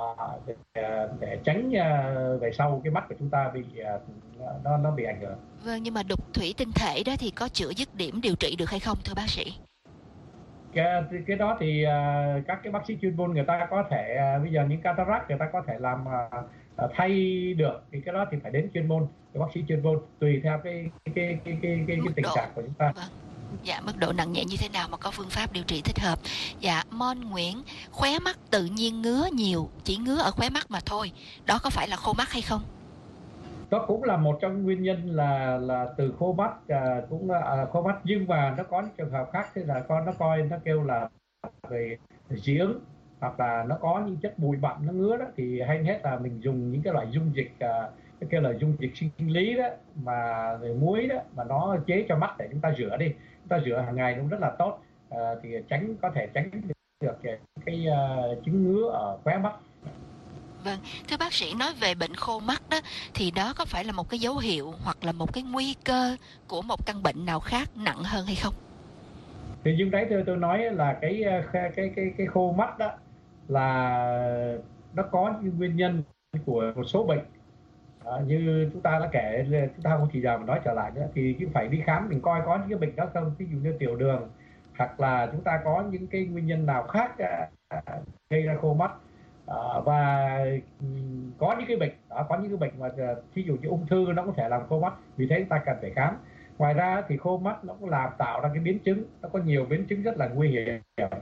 để tránh về sau cái mắt của chúng ta bị nó bị ảnh hưởng. Vâng, nhưng mà đục thủy tinh thể đó thì có chữa dứt điểm điều trị được hay không thưa bác sĩ? Cái đó thì các cái bác sĩ chuyên môn người ta có thể bây giờ những cataract người ta có thể làm thay được, thì cái đó thì phải đến chuyên môn, cái bác sĩ chuyên môn tùy theo cái tình trạng của chúng ta. Dạ, mức độ nặng nhẹ như thế nào mà có phương pháp điều trị thích hợp. Dạ, Mon Nguyễn, khóe mắt tự nhiên ngứa nhiều, chỉ ngứa ở khóe mắt mà thôi, đó có phải là khô mắt hay không? Đó cũng là một trong nguyên nhân là từ khô mắt, cũng là khô mắt, nhưng mà nó có những trường hợp khác, thế là nó kêu là về dị ứng, hoặc là nó có những chất bụi bặm nó ngứa đó, thì hay hết là mình dùng những cái loại dung dịch cái kêu là dung dịch sinh lý đó, mà về muối đó, mà nó chế cho mắt để chúng ta rửa đi, chúng ta rửa hàng ngày cũng rất là tốt, thì có thể tránh được cái chứng ngứa ở khóe mắt. Vâng, thưa bác sĩ, nói về bệnh khô mắt đó, thì đó có phải là một cái dấu hiệu hoặc là một cái nguy cơ của một căn bệnh nào khác nặng hơn hay không? Thì nhưng đấy tôi nói là cái khô mắt đó là nó có những nguyên nhân của một số bệnh, như chúng ta đã kể, chúng ta không chỉ giờ mà nói trở lại nữa, thì cũng phải đi khám mình coi có những cái bệnh đó không, ví dụ như tiểu đường, hoặc là chúng ta có những cái nguyên nhân nào khác gây ra khô mắt. Và có những cái bệnh mà ví dụ như ung thư nó có thể làm khô mắt, vì thế chúng ta cần phải khám. Ngoài ra thì khô mắt nó cũng tạo ra cái biến chứng, nó có nhiều biến chứng rất là nguy hiểm.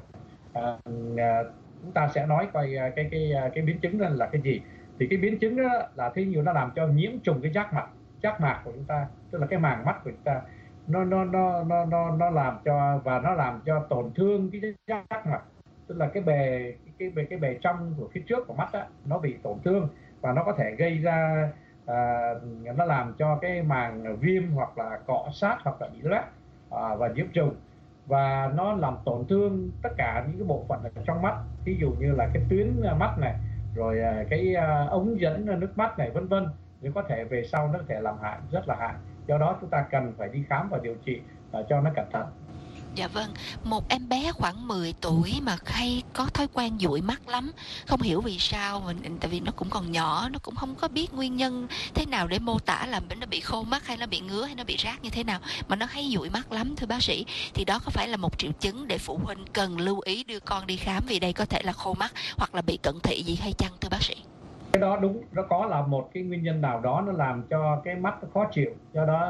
Chúng ta sẽ nói coi cái biến chứng đó là cái gì. Thì cái biến chứng đó là thí dụ nó làm cho nhiễm trùng cái giác mạc của chúng ta, tức là cái màng mắt của chúng ta, nó làm cho tổn thương cái giác mạc, tức là cái bề trong của phía trước của mắt á, nó bị tổn thương, và nó có thể gây ra nó làm cho cái màng viêm, hoặc là cọ sát, hoặc là bị loét và nhiễm trùng, và nó làm tổn thương tất cả những cái bộ phận ở trong mắt, ví dụ như là cái tuyến mắt này, rồi cái ống dẫn nước mắt này, vân vân, thì có thể về sau nó có thể làm hại, rất là hại. Do đó chúng ta cần phải đi khám và điều trị cho nó cẩn thận. Dạ vâng, một em bé khoảng 10 tuổi mà hay có thói quen dụi mắt lắm, không hiểu vì sao, tại vì nó cũng còn nhỏ, nó cũng không có biết nguyên nhân thế nào để mô tả là nó bị khô mắt hay nó bị ngứa hay nó bị rát như thế nào, mà nó hay dụi mắt lắm thưa bác sĩ. Thì đó có phải là một triệu chứng để phụ huynh cần lưu ý đưa con đi khám, vì đây có thể là khô mắt hoặc là bị cận thị gì hay chăng thưa bác sĩ? Cái đó đúng, nó có là một cái nguyên nhân nào đó nó làm cho cái mắt nó khó chịu, do đó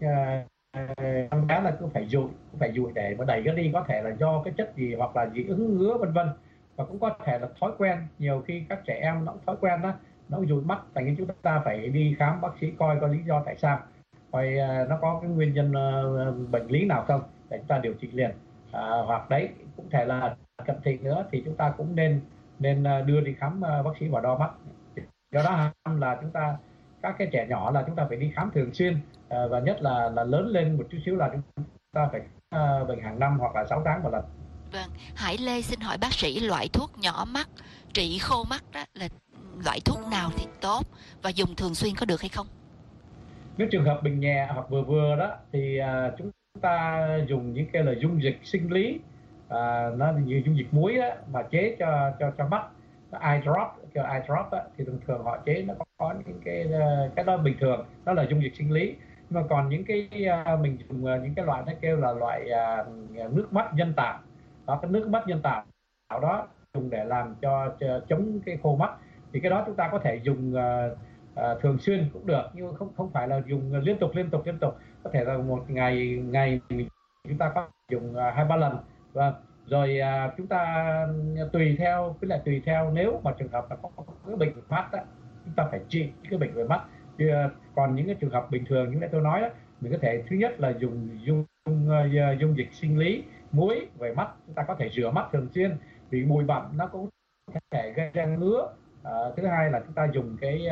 em bé là cứ phải dụi để mà đẩy nó đi, có thể là do cái chất gì, hoặc là dị ứng ngứa vân vân, và cũng có thể là thói quen. Nhiều khi các trẻ em nó thói quen đó, nó dụi mắt, thành ra chúng ta phải đi khám bác sĩ coi có lý do tại sao, coi nó có cái nguyên nhân bệnh lý nào không để chúng ta điều trị liền. Hoặc đấy cũng thể là cận thị nữa, thì chúng ta cũng nên đưa đi khám bác sĩ và đo mắt. Do đó là các cái trẻ nhỏ là chúng ta phải đi khám thường xuyên, và nhất là lớn lên một chút xíu là chúng ta phải bệnh hàng năm hoặc là 6 tháng một lần. Vâng, Hải Lê xin hỏi bác sĩ, loại thuốc nhỏ mắt trị khô mắt đó là loại thuốc nào thì tốt và dùng thường xuyên có được hay không? Nếu trường hợp bình nhẹ hoặc vừa đó thì chúng ta dùng những cái là dung dịch sinh lý, nó như dung dịch muối đó, mà chế cho mắt, eye drop đó, thì thường họ chế nó có những cái đó bình thường, đó là dung dịch sinh lý. Nhưng mà còn những cái mình dùng những cái loại nó kêu là loại nước mắt nhân tạo đó, cái nước mắt nhân tạo đó dùng để làm cho chống cái khô mắt, thì cái đó chúng ta có thể dùng thường xuyên cũng được, nhưng không phải là dùng liên tục, có thể là một ngày chúng ta có dùng 2-3 lần. Và rồi chúng ta tùy theo nếu mà trường hợp là có cái bệnh về mắt đó, chúng ta phải trị cái bệnh về mắt. Còn những cái trường hợp bình thường như tôi nói đó, mình có thể thứ nhất là dùng dung dịch sinh lý muối về mắt, chúng ta có thể rửa mắt thường xuyên vì bụi bặm nó cũng có thể gây ra ngứa. Thứ hai là chúng ta dùng cái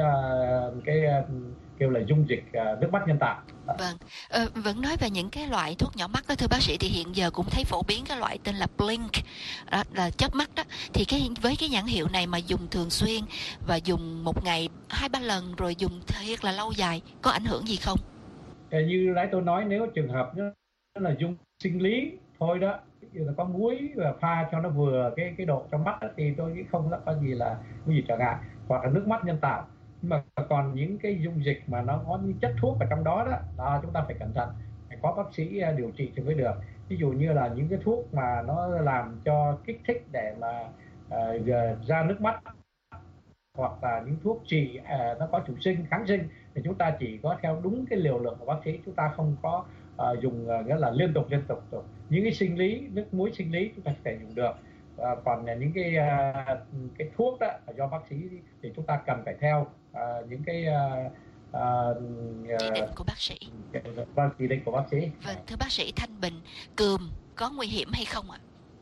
kêu là dung dịch nước mắt nhân tạo. Vâng, vẫn nói về những cái loại thuốc nhỏ mắt đó thưa bác sĩ, thì hiện giờ cũng thấy phổ biến cái loại tên là Blink, đó là chớp mắt đó, thì với cái nhãn hiệu này mà dùng thường xuyên và dùng một ngày 2-3 lần rồi dùng thiệt là lâu dài, có ảnh hưởng gì không? Như nãy tôi nói, nếu trường hợp nó là dung sinh lý thôi đó, là có muối và pha cho nó vừa cái độ trong mắt đó, thì tôi nghĩ không có gì là nguy hiểm trở ngại, hoặc là nước mắt nhân tạo. Nhưng mà còn những cái dung dịch mà nó có những chất thuốc ở trong đó đó, chúng ta phải cẩn thận, phải có bác sĩ điều trị cho mới được. ví dụ như là những cái thuốc mà nó làm cho kích thích để mà ra nước mắt, hoặc là những thuốc trị nó có chủ sinh, kháng sinh, thì chúng ta chỉ có theo đúng cái liều lượng của bác sĩ, chúng ta không có dùng nghĩa là liên tục. Những cái sinh lý, nước muối sinh lý chúng ta có thể dùng được. Còn những cái thuốc đó do bác sĩ thì chúng ta cần phải theo những cái chỉ định của bác sĩ. Vâng, chỉ định của bác sĩ. Vâng, thưa bác sĩ, thanh bình cườm có nguy hiểm hay không ạ?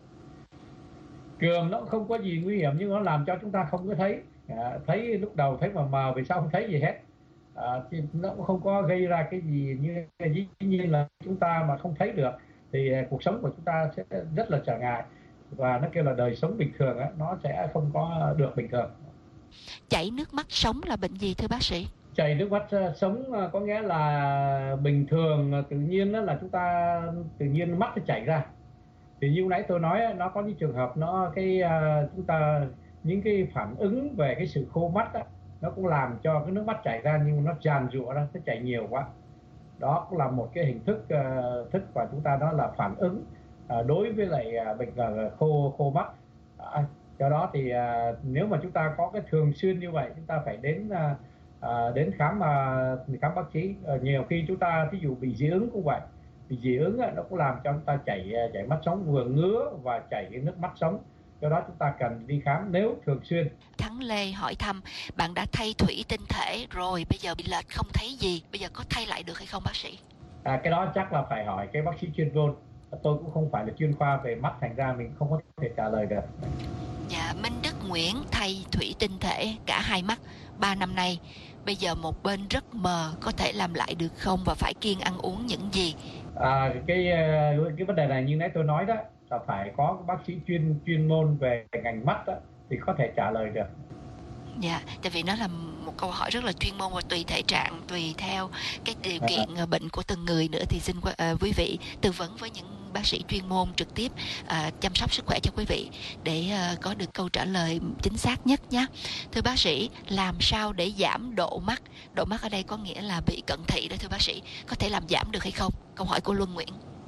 Cườm nó không có gì nguy hiểm, nhưng nó làm cho chúng ta không có thấy. Thấy lúc đầu thấy mờ về sau không thấy gì hết. Thì nó cũng không có gây ra cái gì, như dĩ nhiên là chúng ta mà không thấy được thì cuộc sống của chúng ta sẽ rất là trở ngại, và nó kêu là đời sống bình thường á, nó sẽ không có được bình thường. Chảy nước mắt sống là bệnh gì thưa bác sĩ? Chảy nước mắt sống có nghĩa là bình thường tự nhiên đó là chúng ta tự nhiên mắt nó chảy ra. Thì như nãy tôi nói nó có những trường hợp nó chúng ta những cái phản ứng về cái sự khô mắt đó, nó cũng làm cho cái nước mắt chảy ra, nhưng nó tràn rụa ra, nó chảy nhiều quá. Đó cũng là một cái hình thức mà chúng ta nói là phản ứng đối với lại bệnh khô mắt. Do đó thì nếu mà chúng ta có cái thường xuyên như vậy, chúng ta phải đến khám bác sĩ. Nhiều khi chúng ta ví dụ bị dị ứng cũng vậy, bị dị ứng nó cũng làm cho chúng ta chảy mắt sống, vừa ngứa và chảy nước mắt sống. Do đó chúng ta cần đi khám nếu thường xuyên. Thắng Lê hỏi thăm, bạn đã thay thủy tinh thể rồi, bây giờ bị lệch không thấy gì, bây giờ có thay lại được hay không bác sĩ? Cái đó chắc là phải hỏi cái bác sĩ chuyên môn. Tôi cũng không phải là chuyên khoa về mắt, thành ra mình không có thể trả lời được. Dạ, Minh Đức Nguyễn thay thủy tinh thể cả hai mắt 3 năm nay. Bây giờ một bên rất mờ, có thể làm lại được không và phải kiêng ăn uống những gì? Cái vấn đề này như nãy tôi nói đó, là phải có bác sĩ chuyên môn về ngành mắt đó, thì có thể trả lời được. Dạ, tại vì nó là một câu hỏi rất là chuyên môn và tùy thể trạng, tùy theo cái điều kiện bệnh của từng người nữa, thì xin quý vị tư vấn với những bác sĩ chuyên môn trực tiếp chăm sóc sức khỏe cho quý vị để có được câu trả lời chính xác nhất nhé. Thưa bác sĩ, làm sao để giảm độ mắt? Độ mắt ở đây có nghĩa là bị cận thị đó thưa bác sĩ, có thể làm giảm được hay không? Câu hỏi của Luân Nguyễn.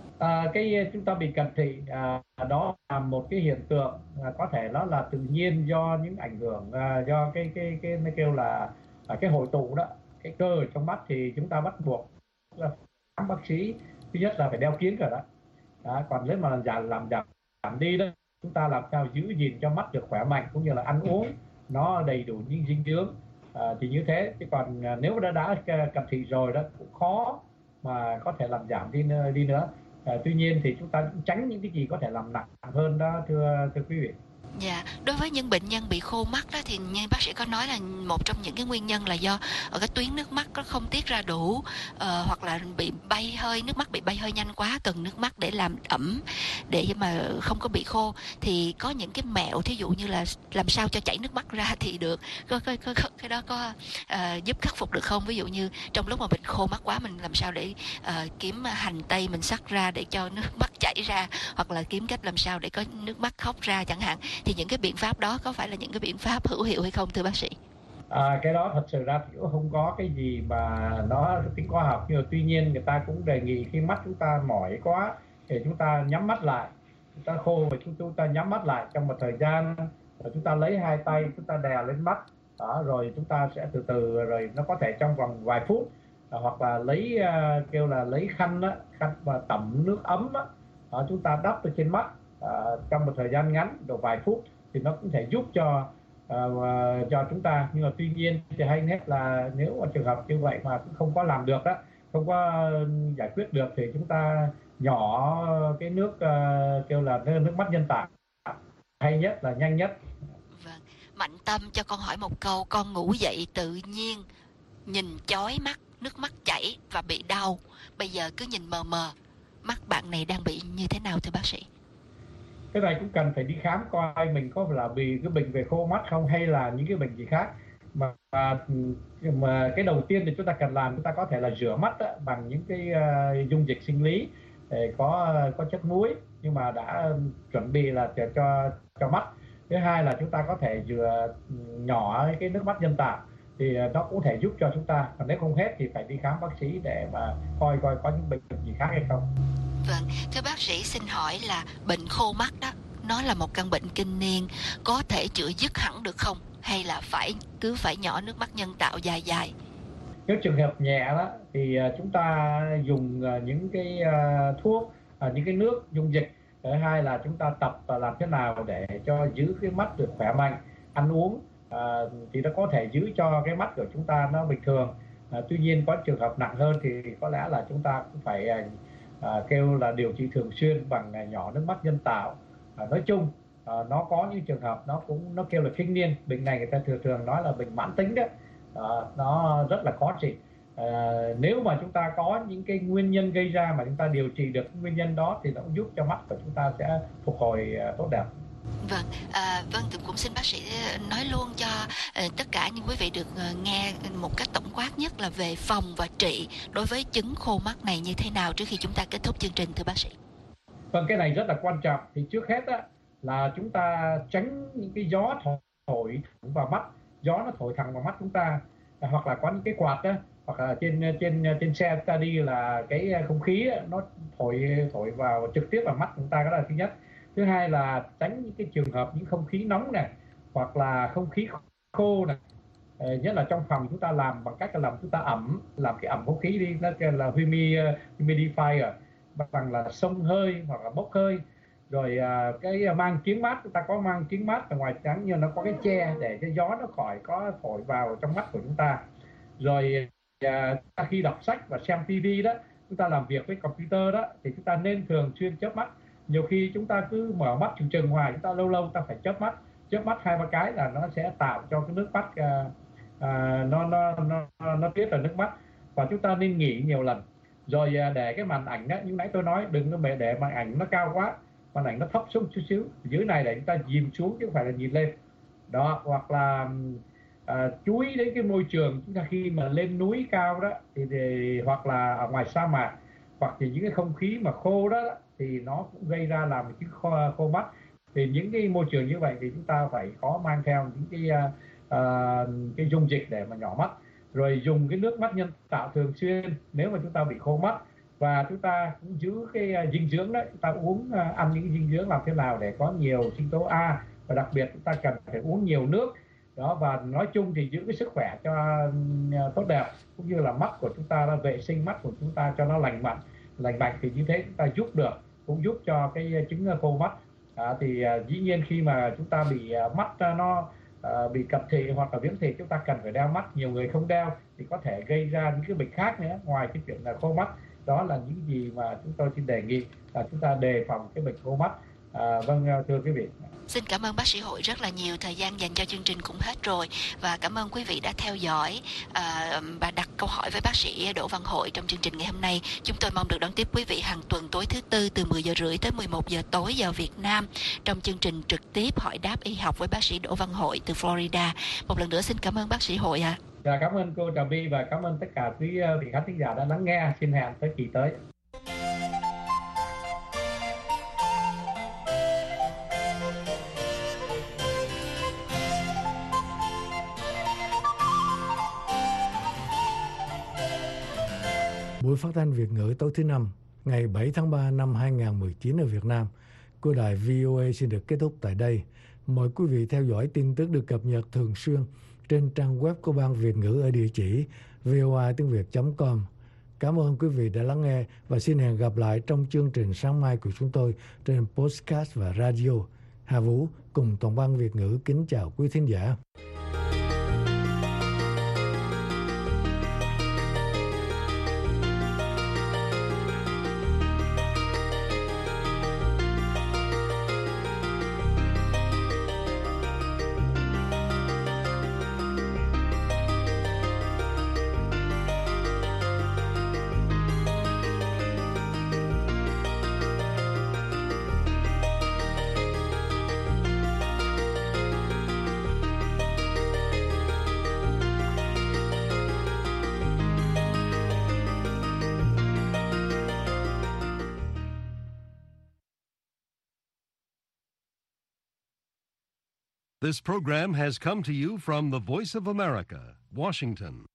Chúng ta bị cận thị đó là một cái hiện tượng có thể nó là tự nhiên do những ảnh hưởng do cái nó kêu là cái hội tụ đó, cái cơ ở trong mắt, thì chúng ta bắt buộc là khám bác sĩ. Thứ nhất là phải đeo kiếng rồi đó. Còn nếu mà làm giảm đi đó, chúng ta làm sao giữ gìn cho mắt được khỏe mạnh, cũng như là ăn uống nó đầy đủ những dinh dưỡng, thì như thế. Chứ còn nếu đã cận thị rồi đó cũng khó mà có thể làm giảm đi nữa. Tuy nhiên thì chúng ta cũng tránh những cái gì có thể làm nặng hơn đó, thưa quý vị. Dạ, đối với những bệnh nhân bị khô mắt đó thì như bác sĩ có nói là một trong những cái nguyên nhân là do ở cái tuyến nước mắt nó không tiết ra đủ, hoặc là bị bay hơi, nước mắt bị bay hơi nhanh quá, cần nước mắt để làm ẩm, để mà không có bị khô. Thì có những cái mẹo, thí dụ như là làm sao cho chảy nước mắt ra thì được, cái đó có giúp khắc phục được không? Ví dụ như trong lúc mà mình khô mắt quá, mình làm sao để kiếm hành tây mình sắc ra để cho nước mắt chảy ra, hoặc là kiếm cách làm sao để có nước mắt khóc ra chẳng hạn. Thì những cái biện pháp đó có phải là những cái biện pháp hữu hiệu hay không thưa bác sĩ? Cái đó thật sự ra thì cũng không có cái gì mà nó tính khoa học, nhưng mà tuy nhiên người ta cũng đề nghị khi mắt chúng ta mỏi quá thì chúng ta nhắm mắt lại, chúng ta khô và chúng ta nhắm mắt lại trong một thời gian, rồi chúng ta lấy hai tay chúng ta đè lên mắt đó, rồi chúng ta sẽ từ từ, rồi nó có thể trong vòng vài phút, hoặc là lấy khăn và tẩm nước ấm đó, chúng ta đắp ở trên mắt trong một thời gian ngắn, độ vài phút, thì nó cũng thể giúp cho chúng ta. Nhưng mà tuy nhiên thì hay nhất là nếu mà trường hợp như vậy mà cũng không có làm được đó, không có giải quyết được, thì chúng ta nhỏ cái nước nước mắt nhân tạo, hay nhất là nhanh nhất. Vâng. Mạnh Tâm cho con hỏi một câu, con ngủ dậy tự nhiên nhìn chói mắt, nước mắt chảy và bị đau, bây giờ cứ nhìn mờ mờ, mắt bạn này đang bị như thế nào thưa bác sĩ? Cái này cũng cần phải đi khám coi mình có là bị cái bệnh về khô mắt không, hay là những cái bệnh gì khác. Mà cái đầu tiên thì chúng ta cần làm, chúng ta có thể là rửa mắt bằng những cái dung dịch sinh lý có chất muối nhưng mà đã chuẩn bị là cho mắt. Thứ hai là chúng ta có thể rửa nhỏ cái nước mắt nhân tạo, thì nó cũng thể giúp cho chúng ta. Còn nếu không hết thì phải đi khám bác sĩ để mà coi có những bệnh gì khác hay không. Vâng, thưa bác sĩ xin hỏi là bệnh khô mắt đó, nó là một căn bệnh kinh niên, có thể chữa dứt hẳn được không? Hay là cứ phải nhỏ nước mắt nhân tạo dài dài? Nếu trường hợp nhẹ đó thì chúng ta dùng những cái thuốc, những cái nước dung dịch. Thứ hai là chúng ta tập làm thế nào để cho giữ cái mắt được khỏe mạnh, ăn uống thì nó có thể giữ cho cái mắt của chúng ta nó bình thường. Tuy nhiên có trường hợp nặng hơn thì có lẽ là chúng ta cũng phải kêu là điều trị thường xuyên bằng nhỏ nước mắt nhân tạo. Nói chung nó có những trường hợp nó kêu là kinh niên, bệnh này người ta thường nói là bệnh mãn tính đó. Nó rất là khó trị. Nếu mà chúng ta có những cái nguyên nhân gây ra mà chúng ta điều trị được nguyên nhân đó thì nó cũng giúp cho mắt của chúng ta sẽ phục hồi tốt đẹp. Vâng, vâng, tôi cũng xin bác sĩ nói luôn cho tất cả những quý vị được nghe một cách tổng quát nhất là về phòng và trị đối với chứng khô mắt này như thế nào trước khi chúng ta kết thúc chương trình, thưa bác sĩ. Vâng, cái này rất là quan trọng. Thì trước hết á, là chúng ta tránh những cái gió thổi vào mắt, gió nó thổi thẳng vào mắt chúng ta, hoặc là có những cái quạt đó, hoặc là trên xe ta đi là cái không khí nó thổi vào trực tiếp vào mắt chúng ta, đó là thứ nhất. Thứ hai là tránh những cái trường hợp những không khí nóng này, hoặc là không khí khô này, nhất là trong phòng chúng ta làm bằng cách là làm chúng ta làm cái ẩm không khí đi, nó kêu là humidifier, bằng là xông hơi hoặc là bốc hơi. Rồi cái mang kính mát, chúng ta có mang kính mát ở ngoài trắng nhưng nó có cái che để cho gió nó khỏi có thổi vào trong mắt của chúng ta. Rồi khi đọc sách và xem TV đó, chúng ta làm việc với computer đó thì chúng ta nên thường xuyên chớp mắt. Nhiều khi chúng ta cứ mở mắt chừng hoài, chúng ta lâu chúng ta phải chớp mắt 2-3 cái là nó sẽ tạo cho cái nước mắt nó tiết ra nước mắt. Và chúng ta nên nghỉ nhiều lần. Rồi để cái màn ảnh đó, như nãy tôi nói, đừng có để màn ảnh nó cao quá, màn ảnh nó thấp xuống chút xíu dưới này để chúng ta nhìn xuống chứ không phải là nhìn lên đó. Hoặc là chú ý đến cái môi trường chúng ta khi mà lên núi cao đó thì hoặc là ở ngoài sa mạc, hoặc thì những cái không khí mà khô đó thì nó cũng gây ra làm chứng khô mắt. Thì những cái môi trường như vậy thì chúng ta phải có mang theo những cái dung dịch để mà nhỏ mắt. Rồi dùng cái nước mắt nhân tạo thường xuyên nếu mà chúng ta bị khô mắt. Và chúng ta cũng giữ cái dinh dưỡng đó, chúng ta ăn những cái dinh dưỡng làm thế nào để có nhiều sinh tố A, và đặc biệt chúng ta cần phải uống nhiều nước đó. Và nói chung thì giữ cái sức khỏe cho tốt đẹp, cũng như là mắt của chúng ta, vệ sinh mắt của chúng ta cho nó lành mạnh thì như thế chúng ta cũng giúp cho cái chứng khô mắt. Thì dĩ nhiên khi mà chúng ta bị mắt nó bị cận thị hoặc là viễn thị, chúng ta cần phải đeo mắt. Nhiều người không đeo thì có thể gây ra những cái bệnh khác nữa ngoài cái chuyện là khô mắt. Đó là những gì mà chúng tôi xin đề nghị là chúng ta đề phòng cái bệnh khô mắt. Vâng, thưa quý vị. Xin cảm ơn bác sĩ Hội rất là nhiều, thời gian dành cho chương trình cũng hết rồi, và cảm ơn quý vị đã theo dõi và đặt câu hỏi với bác sĩ Đỗ Văn Hội trong chương trình ngày hôm nay. Chúng tôi mong được đón tiếp quý vị hàng tuần tối thứ Tư từ 10 giờ rưỡi tới 11 giờ tối giờ Việt Nam trong chương trình trực tiếp hỏi đáp y học với bác sĩ Đỗ Văn Hội từ Florida. Một lần nữa xin cảm ơn bác sĩ Hội ạ. Dạ, cảm ơn cô Trà My và cảm ơn tất cả quý vị khán thính giả đã lắng nghe. Xin hẹn tới kỳ tới. Buổi phát thanh Việt ngữ tối thứ Năm, ngày 7 tháng 3 năm 2019 ở Việt Nam của đài VOA xin được kết thúc tại đây. Mời quý vị theo dõi tin tức được cập nhật thường xuyên trên trang web của Ban Việt ngữ ở địa chỉ voatiengviet.com. Cảm ơn quý vị đã lắng nghe và xin hẹn gặp lại trong chương trình sáng mai của chúng tôi trên podcast và radio. Hà Vũ cùng toàn ban Việt ngữ kính chào quý thính giả. This program has come to you from the Voice of America, Washington.